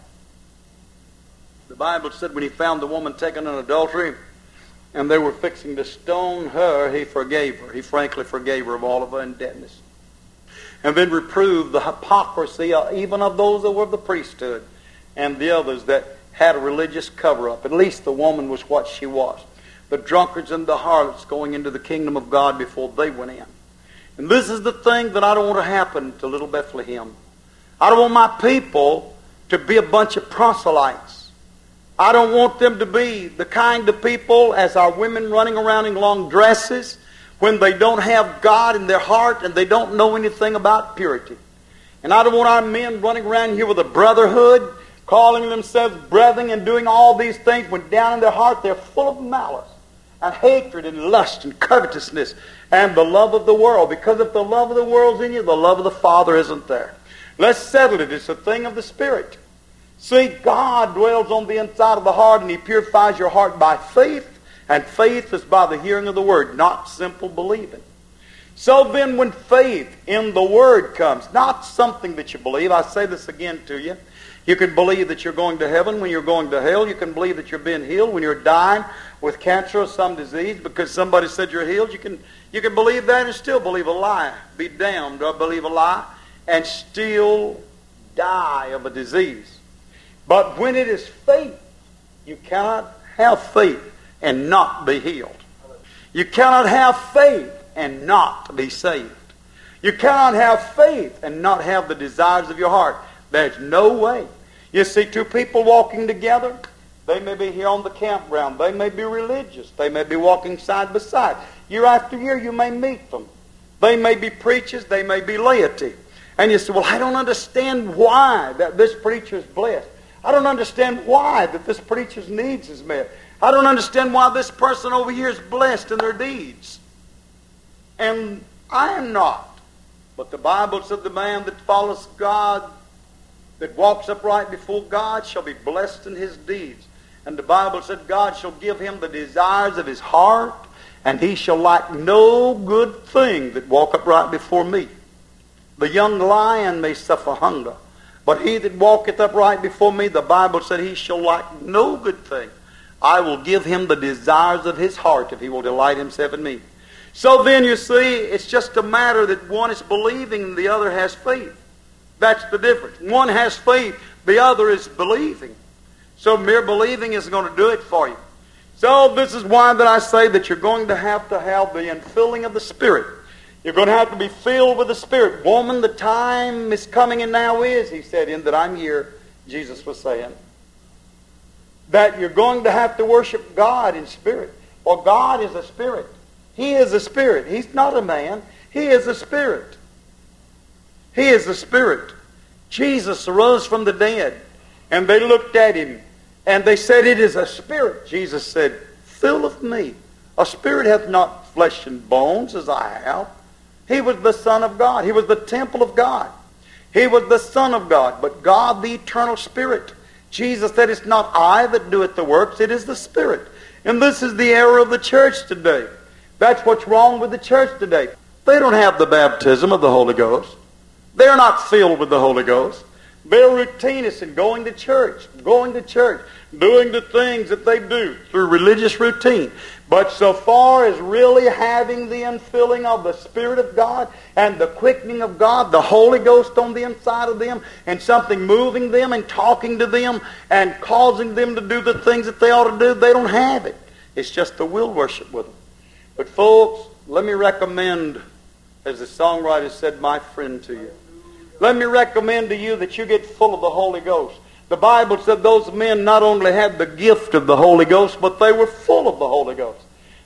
The Bible said when He found the woman taken in adultery and they were fixing to stone her, He forgave her. He frankly forgave her of all of her indebtedness. And then reproved the hypocrisy even of those that were of the priesthood and the others that had a religious cover-up. At least the woman was what she was. The drunkards and the harlots going into the kingdom of God before they went in. And this is the thing that I don't want to happen to little Bethlehem. I don't want my people to be a bunch of proselytes. I don't want them to be the kind of people as our women running around in long dresses when they don't have God in their heart and they don't know anything about purity. And I don't want our men running around here with a brotherhood, calling themselves brethren and doing all these things when down in their heart they're full of malice and hatred and lust and covetousness and the love of the world. Because if the love of the world's in you, the love of the Father isn't there. Let's settle it. It's a thing of the Spirit. See, God dwells on the inside of the heart, and He purifies your heart by faith, and faith is by the hearing of the Word, not simple believing. So then when faith in the Word comes, not something that you believe, I say this again to you, you can believe that you're going to heaven when you're going to hell. You can believe that you're being healed when you're dying with cancer or some disease because somebody said you're healed. You can, you can believe that and still believe a lie, be damned or believe a lie, and still die of a disease. But when it is faith, you cannot have faith and not be healed. You cannot have faith and not be saved. You cannot have faith and not have the desires of your heart. There's no way. You see two people walking together. They may be here on the campground. They may be religious. They may be walking side by side. Year after year you may meet them. They may be preachers. They may be laity. And you say, well, I don't understand why that this preacher is blessed. I don't understand why that this preacher's needs is met. I don't understand why this person over here is blessed in their deeds. And I am not. But the Bible said the man that follows God, that walks upright before God, shall be blessed in his deeds. And the Bible said God shall give him the desires of his heart, and he shall lack no good thing that walk upright before me. The young lion may suffer hunger, but he that walketh upright before me, the Bible said he shall lack no good thing. I will give him the desires of his heart if he will delight himself in me. So then you see, it's just a matter that one is believing and the other has faith. That's the difference. One has faith, the other is believing. So mere believing isn't going to do it for you. So this is why that I say that you're going to have to have the infilling of the Spirit. You're going to have to be filled with the Spirit. Woman, the time is coming and now is, he said, in that I'm here, Jesus was saying. That you're going to have to worship God in spirit. For God is a spirit. He is a spirit. He's not a man. He is a spirit. He is a spirit. Jesus arose from the dead. And they looked at him. And they said, it is a spirit. Jesus said, fill of me. A spirit hath not flesh and bones as I have. He was the Son of God. He was the temple of God. He was the Son of God. But God, the eternal Spirit. Jesus said, it's not I that doeth the works, it is the Spirit. And this is the error of the church today. That's what's wrong with the church today. They don't have the baptism of the Holy Ghost. They're not filled with the Holy Ghost. They're routinists in going to church, going to church, doing the things that they do through religious routine. But so far as really having the infilling of the Spirit of God and the quickening of God, the Holy Ghost on the inside of them, and something moving them and talking to them and causing them to do the things that they ought to do, they don't have it. It's just the will worship with them. But folks, let me recommend, as the songwriter said, my friend to you. Let me recommend to you that you get full of the Holy Ghost. The Bible said those men not only had the gift of the Holy Ghost, but they were full of the Holy Ghost.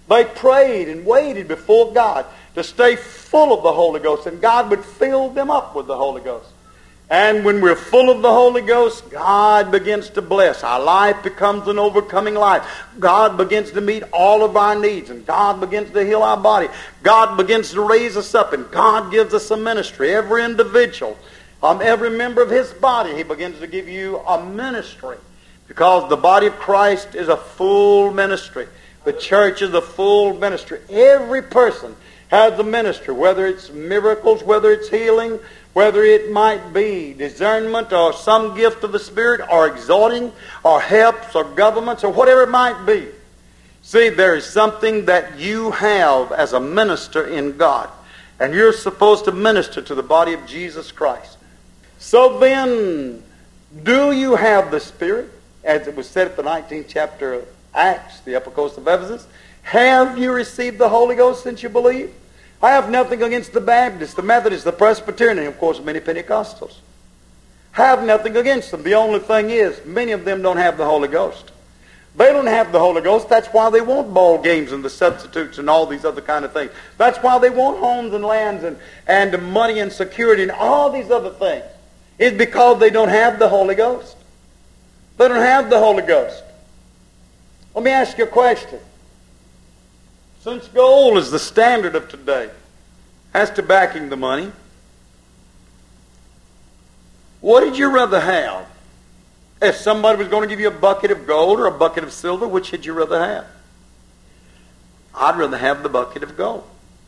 They prayed and waited before God to stay full of the Holy Ghost, and God would fill them up with the Holy Ghost. And when we're full of the Holy Ghost, God begins to bless. Our life becomes an overcoming life. God begins to meet all of our needs, and God begins to heal our body. God begins to raise us up, and God gives us a ministry. Every individual, um, every member of His body, He begins to give you a ministry, because the body of Christ is a full ministry. The church is a full ministry. Every person has a ministry, whether it's miracles, whether it's healing, whether it might be discernment or some gift of the Spirit or exhorting or helps or governments or whatever it might be. See, there is something that you have as a minister in God, and you're supposed to minister to the body of Jesus Christ. So then, do you have the Spirit? As it was said at the nineteenth chapter of Acts, the Upper Coast of Ephesus, have you received the Holy Ghost since you believe? I have nothing against the Baptists, the Methodists, the Presbyterian, and of course many Pentecostals. Have nothing against them. The only thing is, many of them don't have the Holy Ghost. They don't have the Holy Ghost. That's why they want ball games and the substitutes and all these other kind of things. That's why they want homes and lands and, and money and security and all these other things. It's because they don't have the Holy Ghost. They don't have the Holy Ghost. Let me ask you a question. Since gold is the standard of today, as to backing the money, what did you rather have? If somebody was going to give you a bucket of gold or a bucket of silver, which would you rather have? I'd rather have the bucket of gold.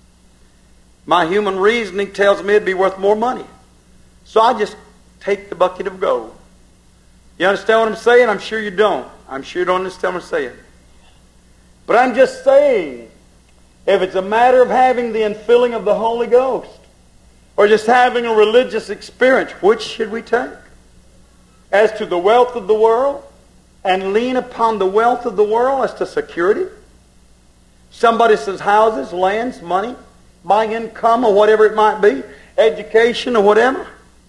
My human reasoning tells me it'd be worth more money. So I just take the bucket of gold. You understand what I'm saying? I'm sure you don't. I'm sure you don't understand what I'm saying. But I'm just saying, if it's a matter of having the infilling of the Holy Ghost, or just having a religious experience, which should we take? As to the wealth of the world, and lean upon the wealth of the world as to security? Somebody says houses, lands, money, my income, or whatever it might be, education, or whatever.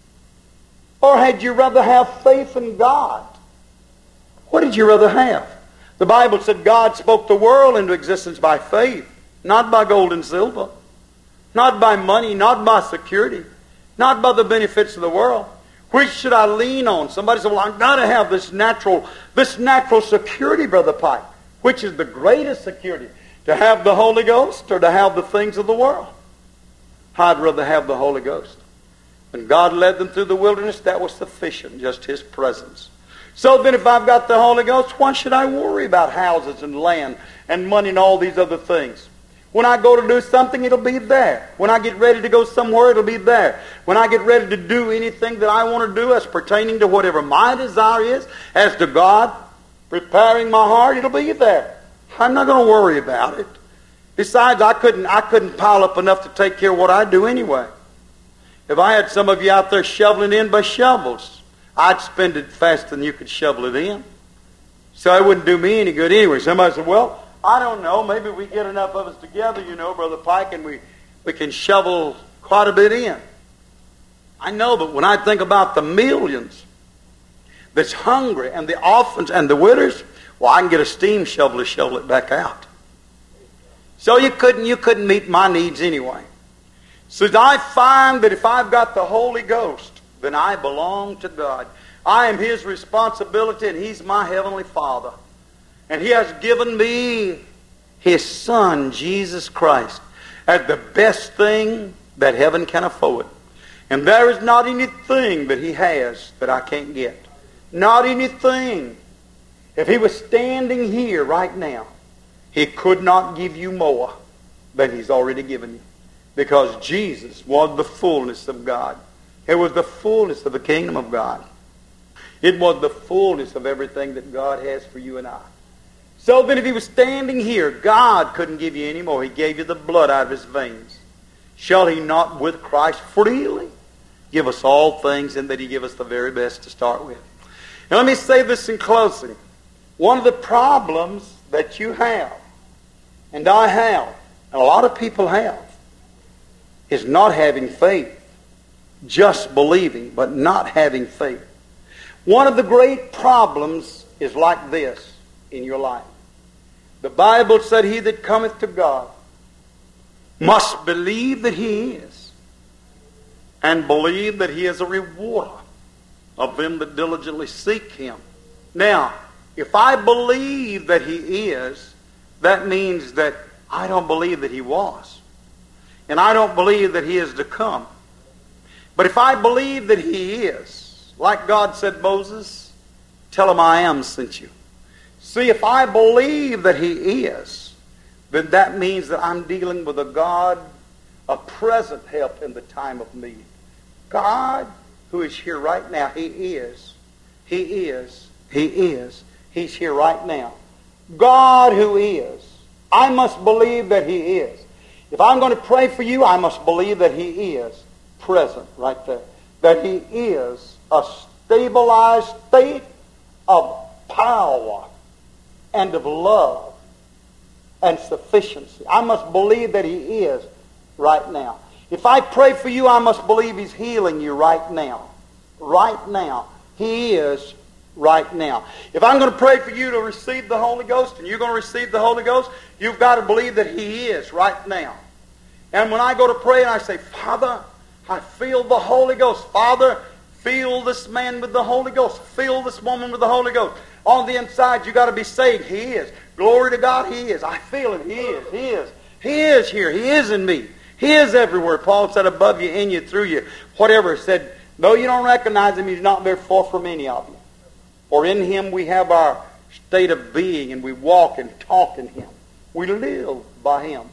Or had you rather have faith in God? What did you rather have? The Bible said God spoke the world into existence by faith, not by gold and silver, not by money, not by security, not by the benefits of the world. Which should I lean on? Somebody said, well, I've got to have this natural, this natural security, Brother Pike. Which is the greatest security? To have the Holy Ghost or to have the things of the world? I'd rather have the Holy Ghost. When God led them through the wilderness, that was sufficient, just His presence. So then if I've got the Holy Ghost, why should I worry about houses and land and money and all these other things? When I go to do something, it'll be there. When I get ready to go somewhere, it'll be there. When I get ready to do anything that I want to do as pertaining to whatever my desire is, as to God preparing my heart, it'll be there. I'm not going to worry about it. Besides, I couldn't, I couldn't pile up enough to take care of what I do anyway. If I had some of you out there shoveling in by shovels, I'd spend it faster than you could shovel it in. So it wouldn't do me any good anyway. Somebody said, well, I don't know, maybe we get enough of us together, you know, Brother Pike, and we, we can shovel quite a bit in. I know, but when I think about the millions that's hungry and the orphans and the widows, well, I can get a steam shovel to shovel it back out. So you couldn't, you couldn't meet my needs anyway. So I find that if I've got the Holy Ghost, then I belong to God. I am His responsibility, and He's my Heavenly Father. And He has given me His Son, Jesus Christ, as the best thing that heaven can afford. And there is not anything that He has that I can't get. Not anything. If He was standing here right now, He could not give you more than He's already given you. Because Jesus was the fullness of God. It was the fullness of the kingdom of God. It was the fullness of everything that God has for you and I. So then if He was standing here, God couldn't give you any more. He gave you the blood out of His veins. Shall He not with Christ freely give us all things, and that He give us the very best to start with? Now let me say this in closing. One of the problems that you have, and I have, and a lot of people have, is not having faith. Just believing, but not having faith. One of the great problems is like this in your life. The Bible said, he that cometh to God must believe that he is, and believe that he is a rewarder of them that diligently seek him. Now, if I believe that he is, that means that I don't believe that he was. And I don't believe that he is to come. But if I believe that he is, like God said, Moses, tell him I am sent you. See, if I believe that he is, then that means that I'm dealing with a God, a present help in the time of need. God who is here right now, he is. He is. He is. He's here right now. God who is. I must believe that he is. If I'm going to pray for you, I must believe that he is present right there. That he is a stabilized state of power and of love and sufficiency. I must believe that he is right now. If I pray for you, I must believe he's healing you right now. Right now. He is right now. If I'm going to pray for you to receive the Holy Ghost, and you're going to receive the Holy Ghost, you've got to believe that he is right now. And when I go to pray and I say, Father, I feel the Holy Ghost. Father, fill this man with the Holy Ghost. Fill this woman with the Holy Ghost. On the inside, you've got to be saying, he is. Glory to God, he is. I feel it. He is. He is. He is here. He is in me. He is everywhere. Paul said, above you, in you, through you. Whatever. Said, though you don't recognize him, he's not very far from any of you. For in him we have our state of being, and we walk and talk in him. We live by him.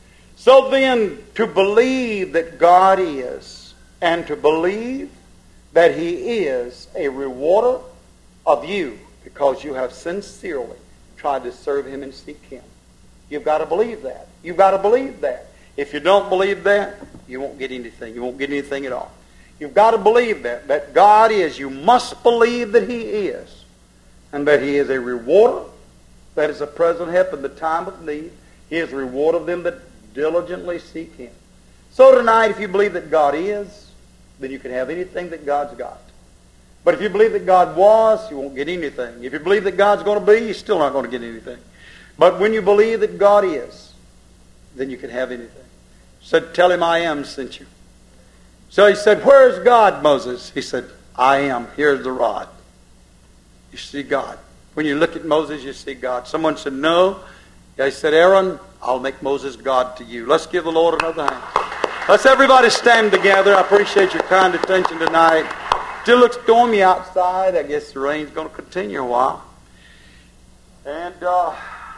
So then, to believe that God is, and to believe that he is a rewarder of you, because you have sincerely tried to serve him and seek him. You've got to believe that. You've got to believe that. If you don't believe that, you won't get anything. You won't get anything at all. You've got to believe that. That God is. You must believe that he is. And that he is a rewarder. That is a present help in the time of need. He is a reward of them that diligently seek him. So tonight, if you believe that God is, then you can have anything that God's got. But if you believe that God was, you won't get anything. If you believe that God's going to be, you're still not going to get anything. But when you believe that God is, then you can have anything. He said, tell him I am sent you. So he said, where's God, Moses? He said, I am. Here's the rod. You see God. When you look at Moses, you see God. Someone said, no. I said, Aaron, I'll make Moses God to you. Let's give the Lord another hand. Let's everybody stand together. I appreciate your kind attention tonight. Still looks stormy outside. I guess the rain's going to continue a while. And uh,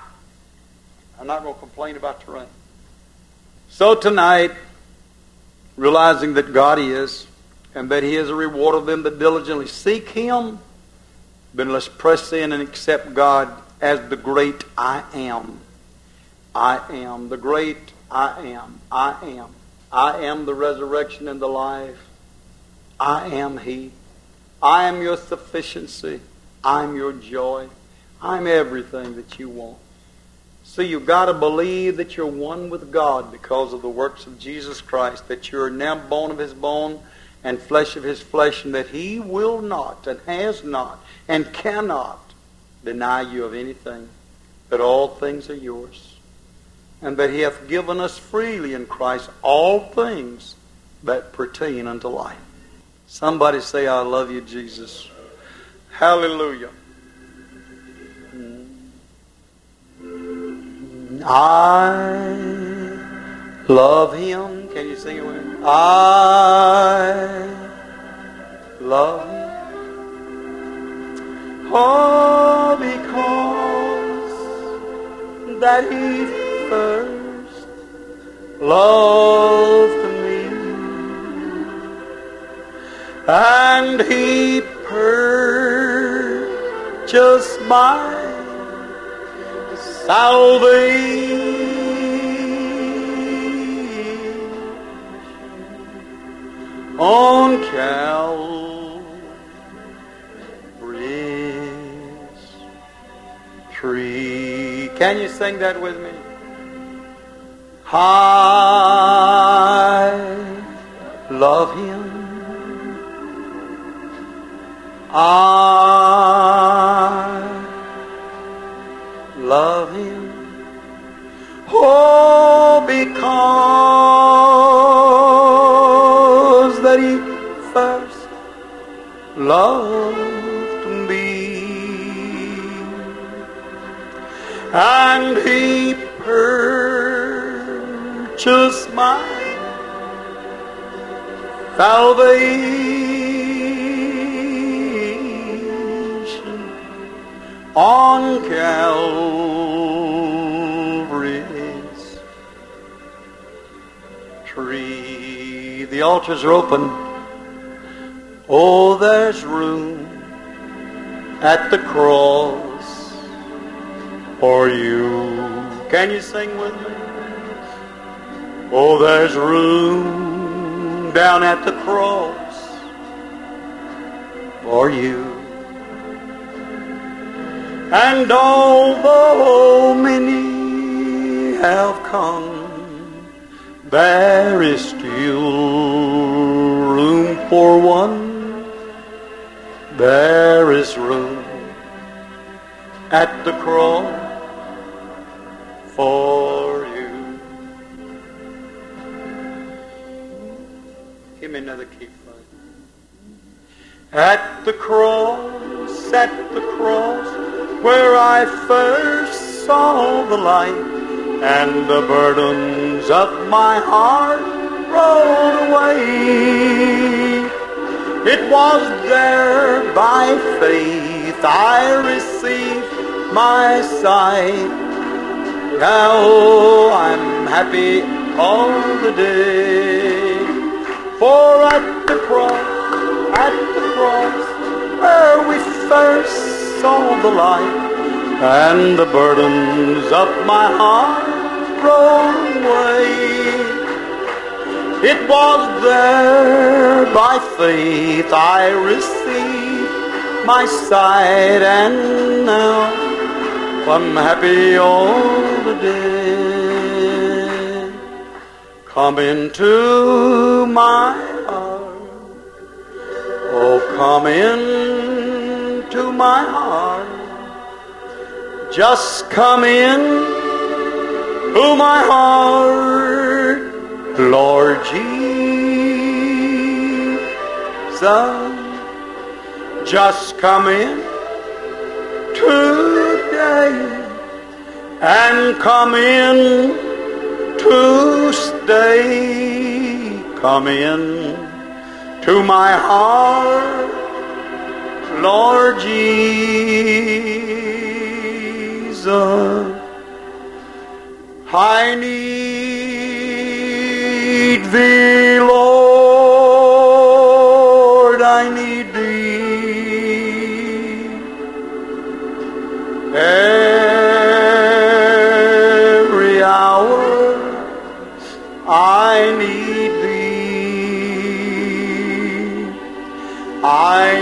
I'm not going to complain about the rain. So tonight, realizing that God is, and that he is a reward of them that diligently seek him, then let's press in and accept God as the great I am. I am. The great I am. I am. I am the resurrection and the life. I am he. I am your sufficiency. I'm your joy. I'm everything that you want. So you've got to believe that you're one with God because of the works of Jesus Christ, that you're now bone of his bone and flesh of his flesh, and that he will not and has not and cannot deny you of anything, that all things are yours, and that he hath given us freely in Christ all things that pertain unto life. Somebody say, I love you, Jesus. Hallelujah. I love him. Can you sing it with me? I love him. Oh, because that he first loved me, and he purchased my salvation on Calvary's tree. Can you sing that with me? I love him. I love him. Oh, because that He first loved me, and He purchased my salvation on Calvary's tree. The altars are open. Oh, there's room at the cross for you. Can you sing with me? Oh, there's room down at the cross for you. And although many have come, there is still room for one. There is room at the cross for you. Give me another key, Father. At the cross, at the cross, where I first saw the light, and the burdens of my heart rolled away. It was there by faith I received my sight. Now I'm happy all the day. For at the cross, at the cross, where we first saw the light, and the burdens of my heart rolled away. It was there by faith I received my sight, and now I'm happy all the day. Come into my heart, oh come into my heart. Just come in to my heart, Lord Jesus. Just come in today and come in to stay. Come in to my heart, Lord Jesus. I need Thee, Lord, I need Thee. Every hour I need Thee. I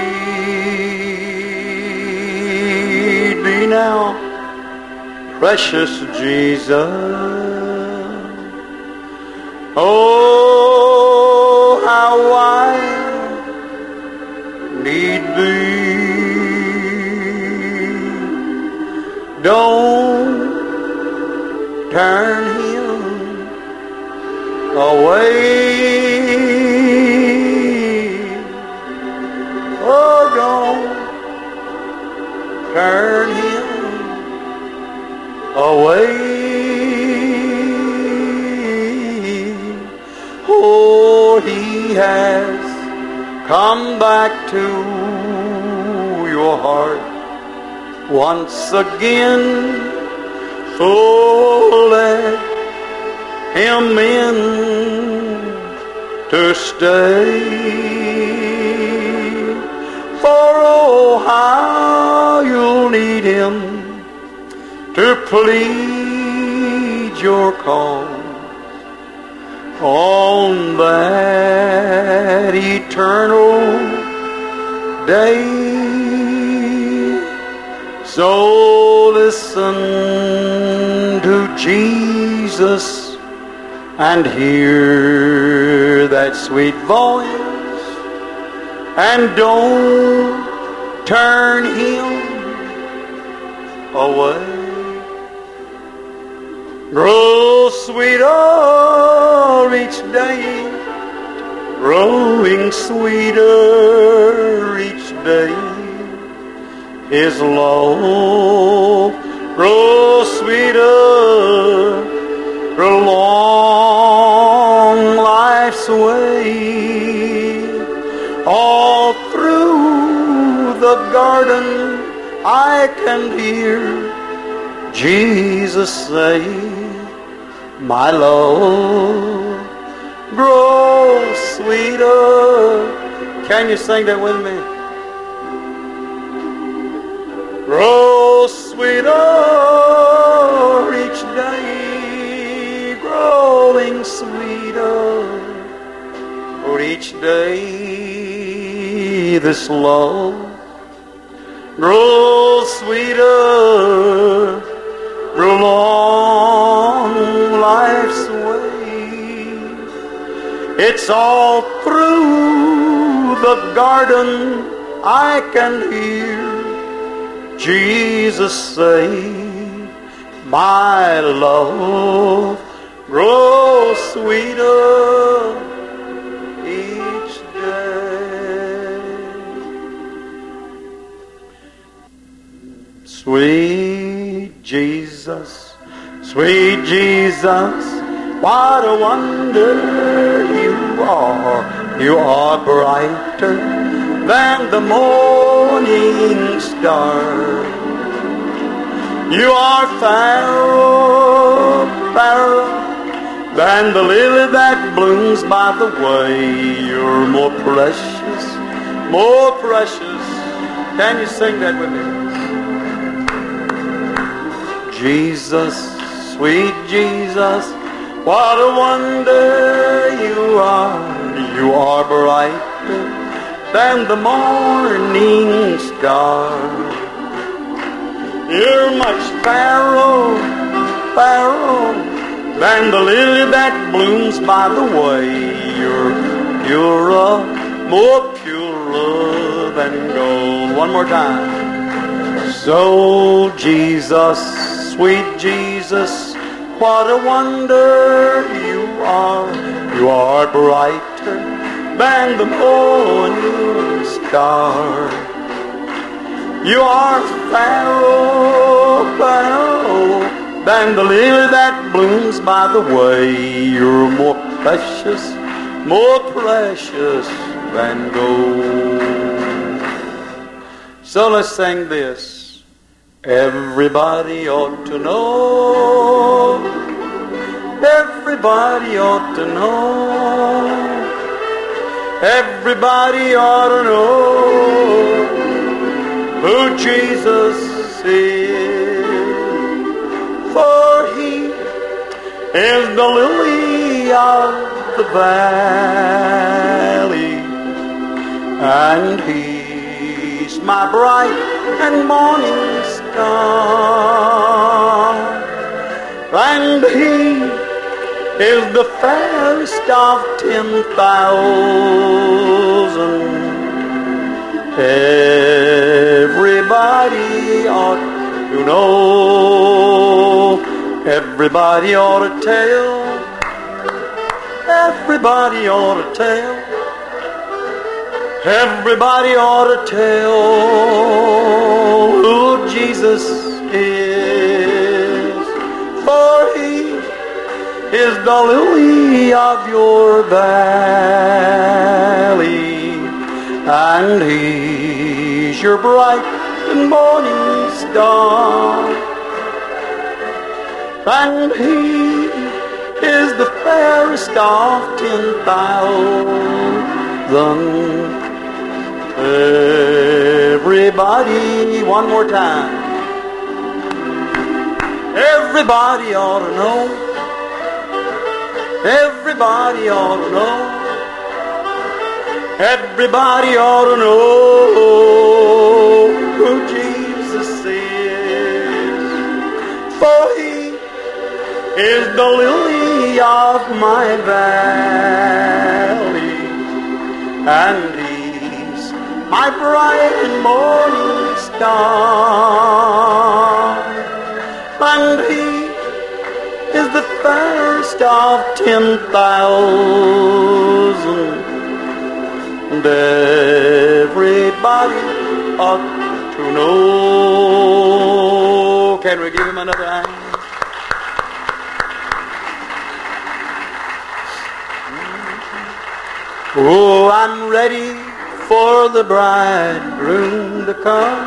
need Thee now, precious Jesus. Oh, how I need Thee. Don't turn Him away. Oh, don't turn Him away. Oh, He has come back to your heart once again. So let Him in to stay. For oh, how you'll need Him to plead your cause on that eternal day. So listen to Jesus and hear that sweet voice, and don't turn Him away. grow sweeter each day, growing sweeter each day. His love grows sweeter along life's way. All through the garden I can hear Jesus say, my love grows sweeter. Can you sing that with me? Grow sweeter each day, growing sweeter for each day. This love grows sweeter along life's way. It's all through the garden I can hear Jesus say, my love grows sweeter each day. Sweet Jesus, sweet Jesus, what a wonder you are. You are brighter than the morning star. You are fairer, fairer than the lily that blooms by the way. You're more precious, more precious. Can you sing that with me? Jesus, sweet Jesus, what a wonder you are. You are brighter than the morning star. You're much fairer, fairer than the lily that blooms by the way. You're purer, more purer than gold. One more time. So Jesus, sweet Jesus, what a wonder you are. You are brighter than the morning star. You are fairer, fairer than the lily that blooms by the way. You're more precious, more precious than gold. So let's sing this. Everybody ought to know. Everybody ought to know. Everybody ought to know who Jesus is. For he is the lily of the valley, and he's my bright and morning star. And he is the fairest of ten thousand. Everybody ought to know. Everybody ought to tell. Everybody ought to tell. Everybody ought to tell who Jesus is. For he is the lily of your valley, and he's your bright and morning star. And he is the fairest of ten thousand. Everybody, one more time. Everybody ought to know. Everybody ought to know. Everybody ought to know who Jesus is. For he is the lily of my valley, and he's my bright and morning star. And he is of ten thousand, and everybody ought to know. Can we give him another hand? Oh, I'm ready for the bridegroom to come.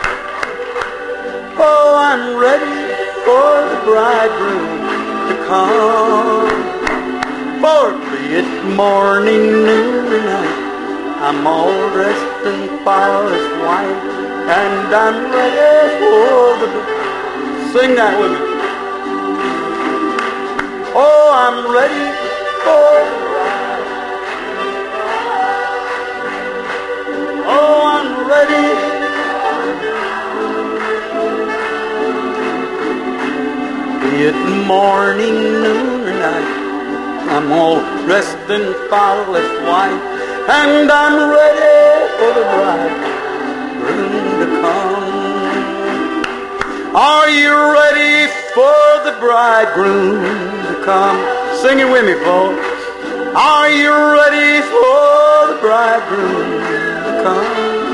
Oh, I'm ready for the bridegroom to come. For be it morning, noon, or night, I'm all dressed in spotless white, and I'm ready for the bridegroom. Sing that with me. Oh, I'm ready for the bridegroom. Oh, I'm ready. Be it morning, noon, or night, I'm all dressed in spotless white, and I'm ready for the bridegroom to come. Are you ready for the bridegroom to come? Sing it with me, folks. Are you ready for the bridegroom to come?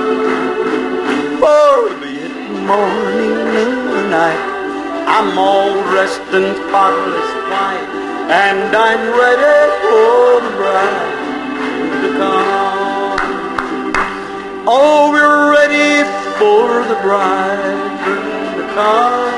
For be it morning, noon, or night, I'm all dressed in spotless white, and I'm ready for the bridegroom to come. Oh, we're ready for the bridegroom to come.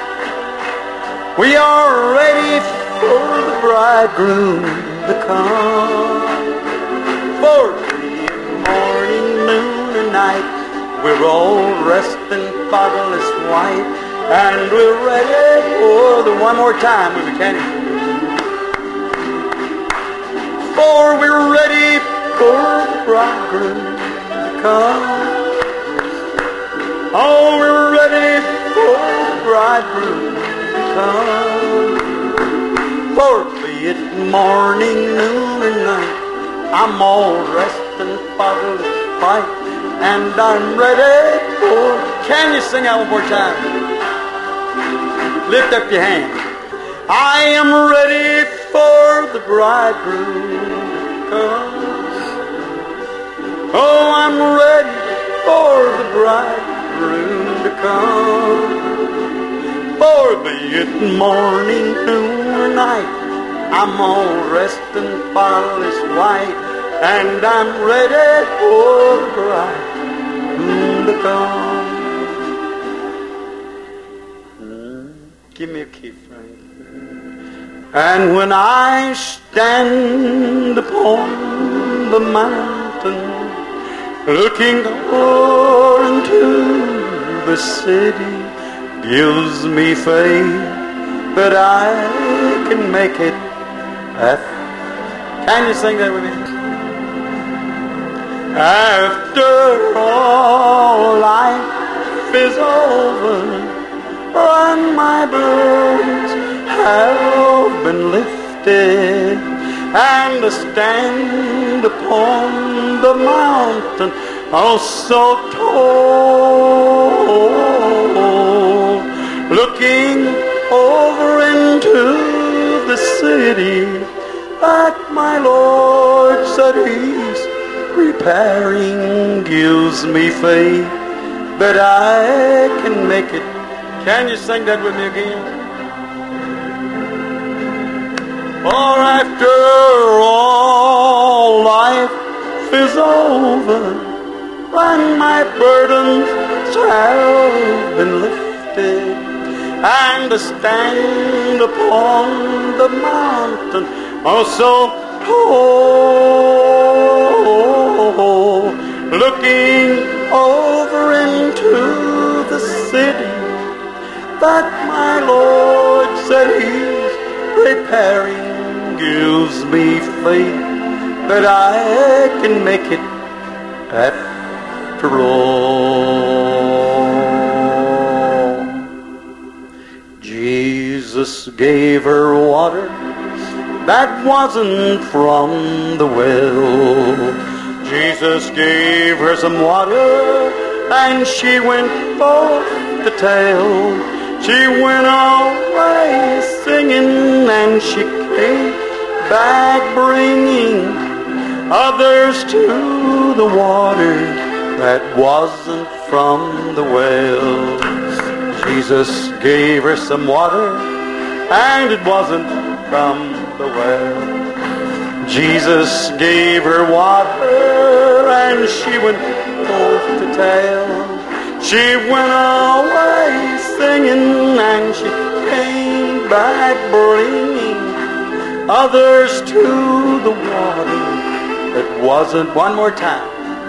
We are ready for the bridegroom to come. For be it morning, noon, or night, we're all dressed in spotless white, and we're ready for the one more time if we can. For we're ready for the bridegroom to come. Oh, we're ready for the bridegroom to come. For be it morning, noon, or night, I'm all dressed in spotless white, and I'm ready for... Can you sing that one more time? Lift up your hand. I am ready for the bridegroom to come. Oh, I'm ready for the bridegroom to come. For be it morning, noon, or night, I'm all dressed in spotless white, and I'm ready for the bridegroom to come. Give me a key, Frank. And when I stand upon the mountain, looking over into the city, gives me faith that I can make it. Can you sing that with me? After all life is over, and my burdens have been lifted, and to stand upon the mountain oh so tall, looking over into the city that my Lord said He's preparing, gives me faith that I can make it. Can you sing that with me again? For after all life is over, and my burdens have been lifted, and to stand upon the mountain oh so tall, looking over into the city that my Lord said He's preparing, gives me faith that I can make it after all. Jesus gave her water that wasn't from the well. Jesus gave her some water, and she went forth to tell. She went away singing, and she came back bringing others to the water that wasn't from the well. Jesus gave her some water, and it wasn't from the well. Jesus gave her water, and she went forth to tell. She went away singing, and she came back bringing others to the water that wasn't. One more time.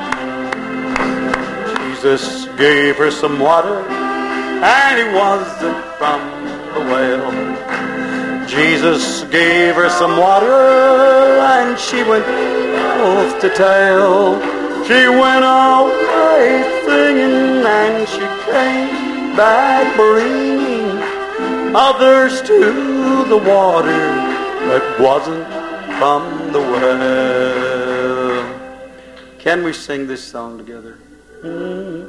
Jesus gave her some water, and it wasn't from the well. Jesus gave her some water, and she went off to tell. She went away singing, and she came back bringing others to the water that wasn't from the well. Can we sing this song together? Mm.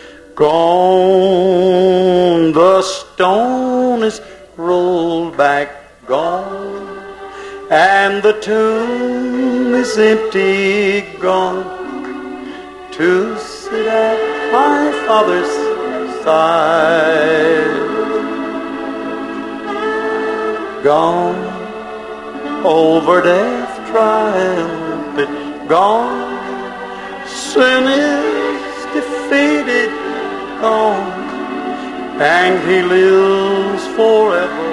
Gone, the stone is rolled back, gone, and the tomb is empty, gone, to sit at my Father's side. Gone, over death triumphant, gone, sin is defeated, gone, and He lives forever.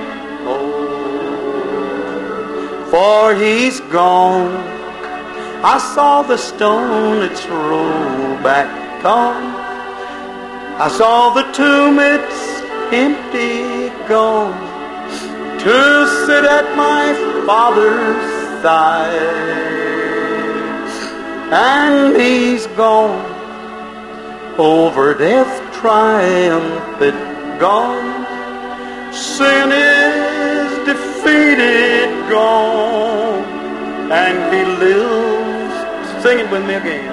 Oh, for He's gone. I saw the stone, it's rolled back, gone. I saw the tomb, it's empty, gone, to sit at my Father's side. And He's gone, over death triumphant, gone. Sin is defeated, gone, and He lives. Sing it with me again.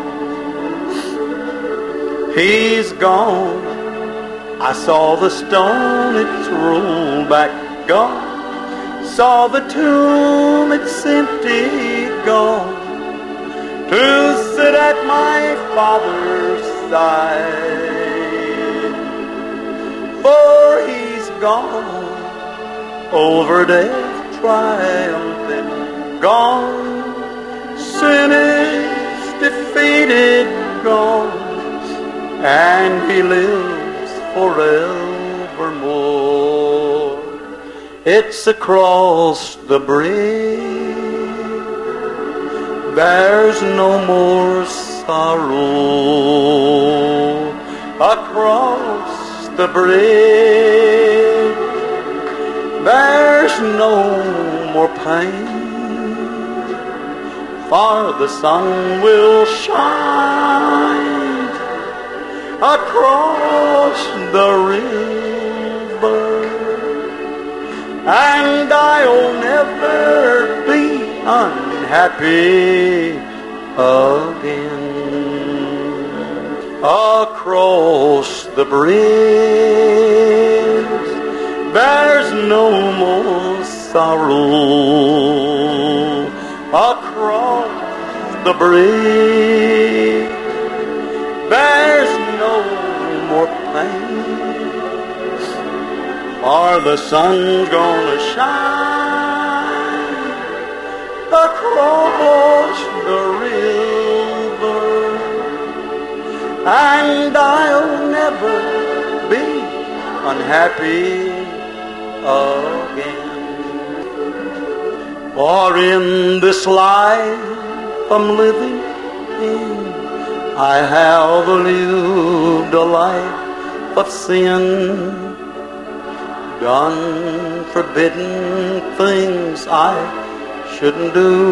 He's gone. I saw the stone, it's rolled back, gone. Saw the tomb, it's empty, gone, to sit at my Father's side. For He's gone, over death triumphant, gone. Sin is defeated, gone, and He lives forevermore. It's across the bridge, there's no more sorrow. Across the bridge, there's no more pain, for the sun will shine across the river, and I'll never be unhappy again. Across the bridge, there's no more sorrow. Across the bridge, there's no more pain, for the sun's gonna shine across the river, and I'll never be unhappy again. For in this life I'm living in, I have lived a life of sin, done forbidden things I shouldn't do.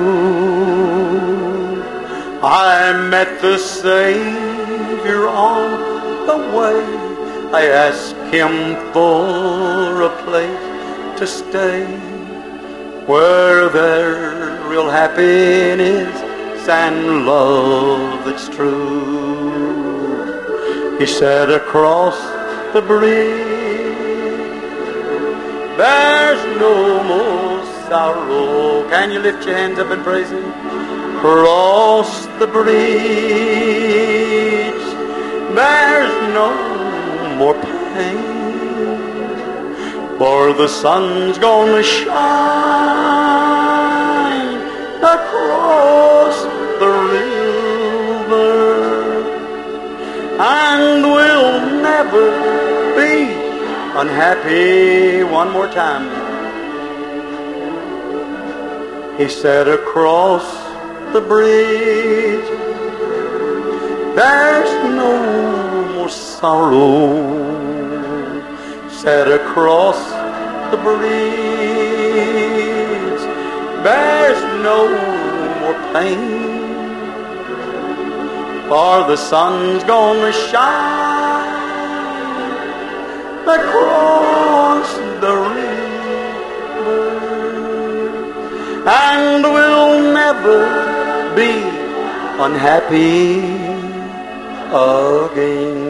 I met the Savior on the way. I asked Him for a place to stay, where there's real happiness and love that's true. He said, across the bridge, There's no more sorrow. Can you lift your hands up and praise Him? Cross the bridge. There's no more pain. For the sun's gonna shine across the river, and we'll never be unhappy. One more time. He said, across the bridge, there's no more sorrow. Said, across the bridge, there's no more pain. For the sun's gonna shine across the river, and we'll never be unhappy again.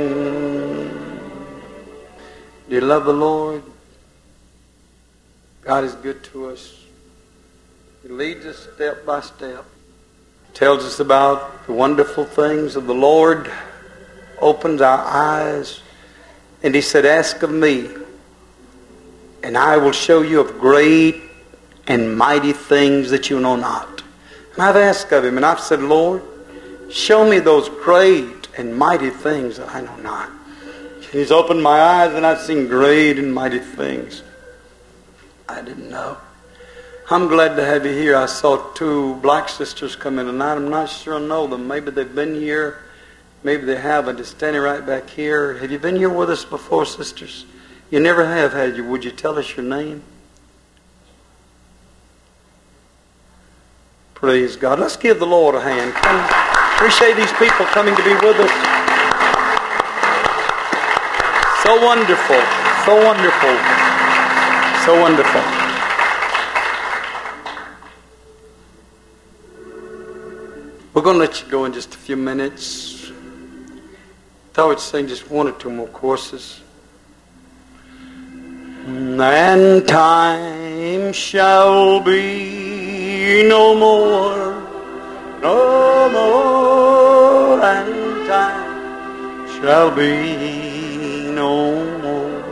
Do you love the Lord? God is good to us. He leads us step by step. Tells us about the wonderful things of the Lord. Opens our eyes. And He said, ask of me, and I will show you of great and mighty things that you know not. And I've asked of Him, and I've said, Lord, show me those great and mighty things that I know not. He's opened my eyes, and I've seen great and mighty things I didn't know. I'm glad to have you here. I saw two black sisters come in tonight. I'm not sure I know them. Maybe they've been here. Maybe they haven't. They're standing right back here. Have you been here with us before, sisters? You never have, had you? Would you tell us your name? Praise God. Let's give the Lord a hand. Come, appreciate these people coming to be with us. So wonderful. So wonderful. So wonderful. We're going to let you go in just a few minutes. Thought we'd sing just one or two more courses. And time shall be no more, no more, and time shall be no more.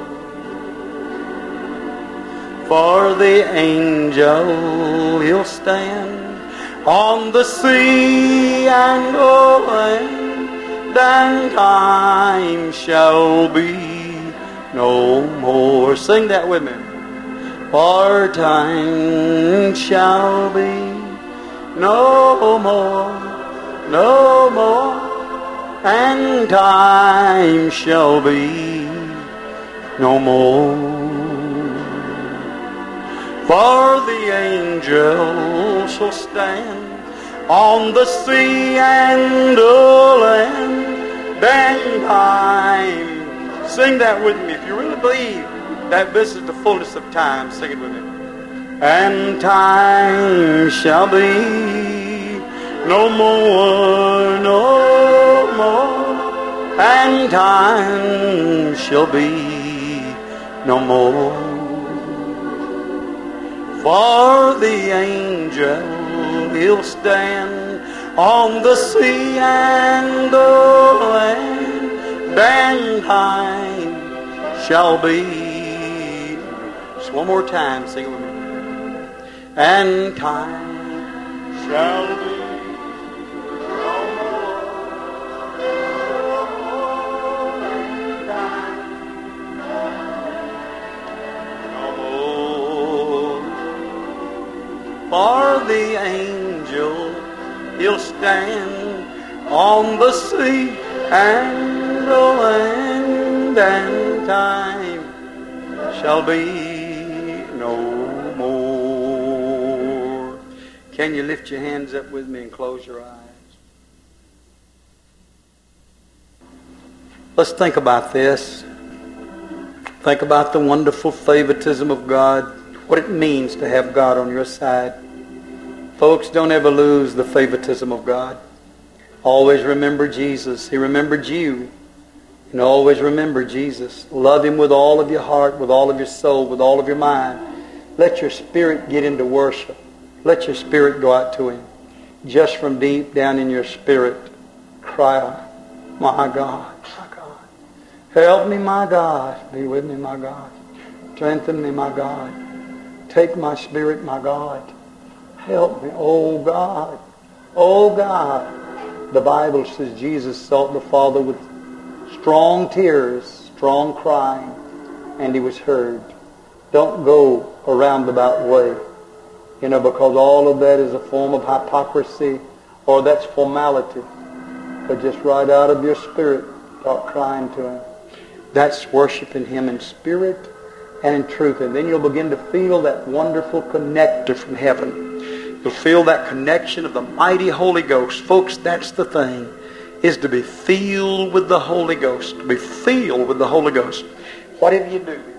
For the angel, he'll stand on the sea and land, and time shall be no more. Sing that with me. For time shall be no more, no more, and time shall be no more. For the angel shall stand on the sea and the land, and time. Sing that with me. If you really believe that this is the fullness of time, sing it with me. And time shall be no more, no more, and time shall be no more. For the angel, he'll stand on the sea and the land, and time shall be. Just one more time, sing it with me. And time shall be no more, and time no more. For the angel, he'll stand on the sea and the land, and time shall be no more. Can you lift your hands up with me and close your eyes? Let's think about this. Think about the wonderful favoritism of God, what it means to have God on your side. Folks, don't ever lose the favoritism of God. Always remember Jesus. He remembered you. And always remember Jesus. Love Him with all of your heart, with all of your soul, with all of your mind. Let your spirit get into worship. Let your spirit go out to Him. Just from deep down in your spirit, cry out, my God, my God. Help me, my God. Be with me, my God. Strengthen me, my God. Take my spirit, my God. Help me, oh God. Oh God. The Bible says Jesus sought the Father with strong tears, strong crying, and He was heard. Don't go a roundabout way. You know, because all of that is a form of hypocrisy, or that's formality. But just right out of your spirit, start crying to Him. That's worshiping Him in spirit and in truth. And then you'll begin to feel that wonderful connector from heaven. You'll feel that connection of the mighty Holy Ghost. Folks, that's the thing, is to be filled with the Holy Ghost. To be filled with the Holy Ghost. Whatever you do,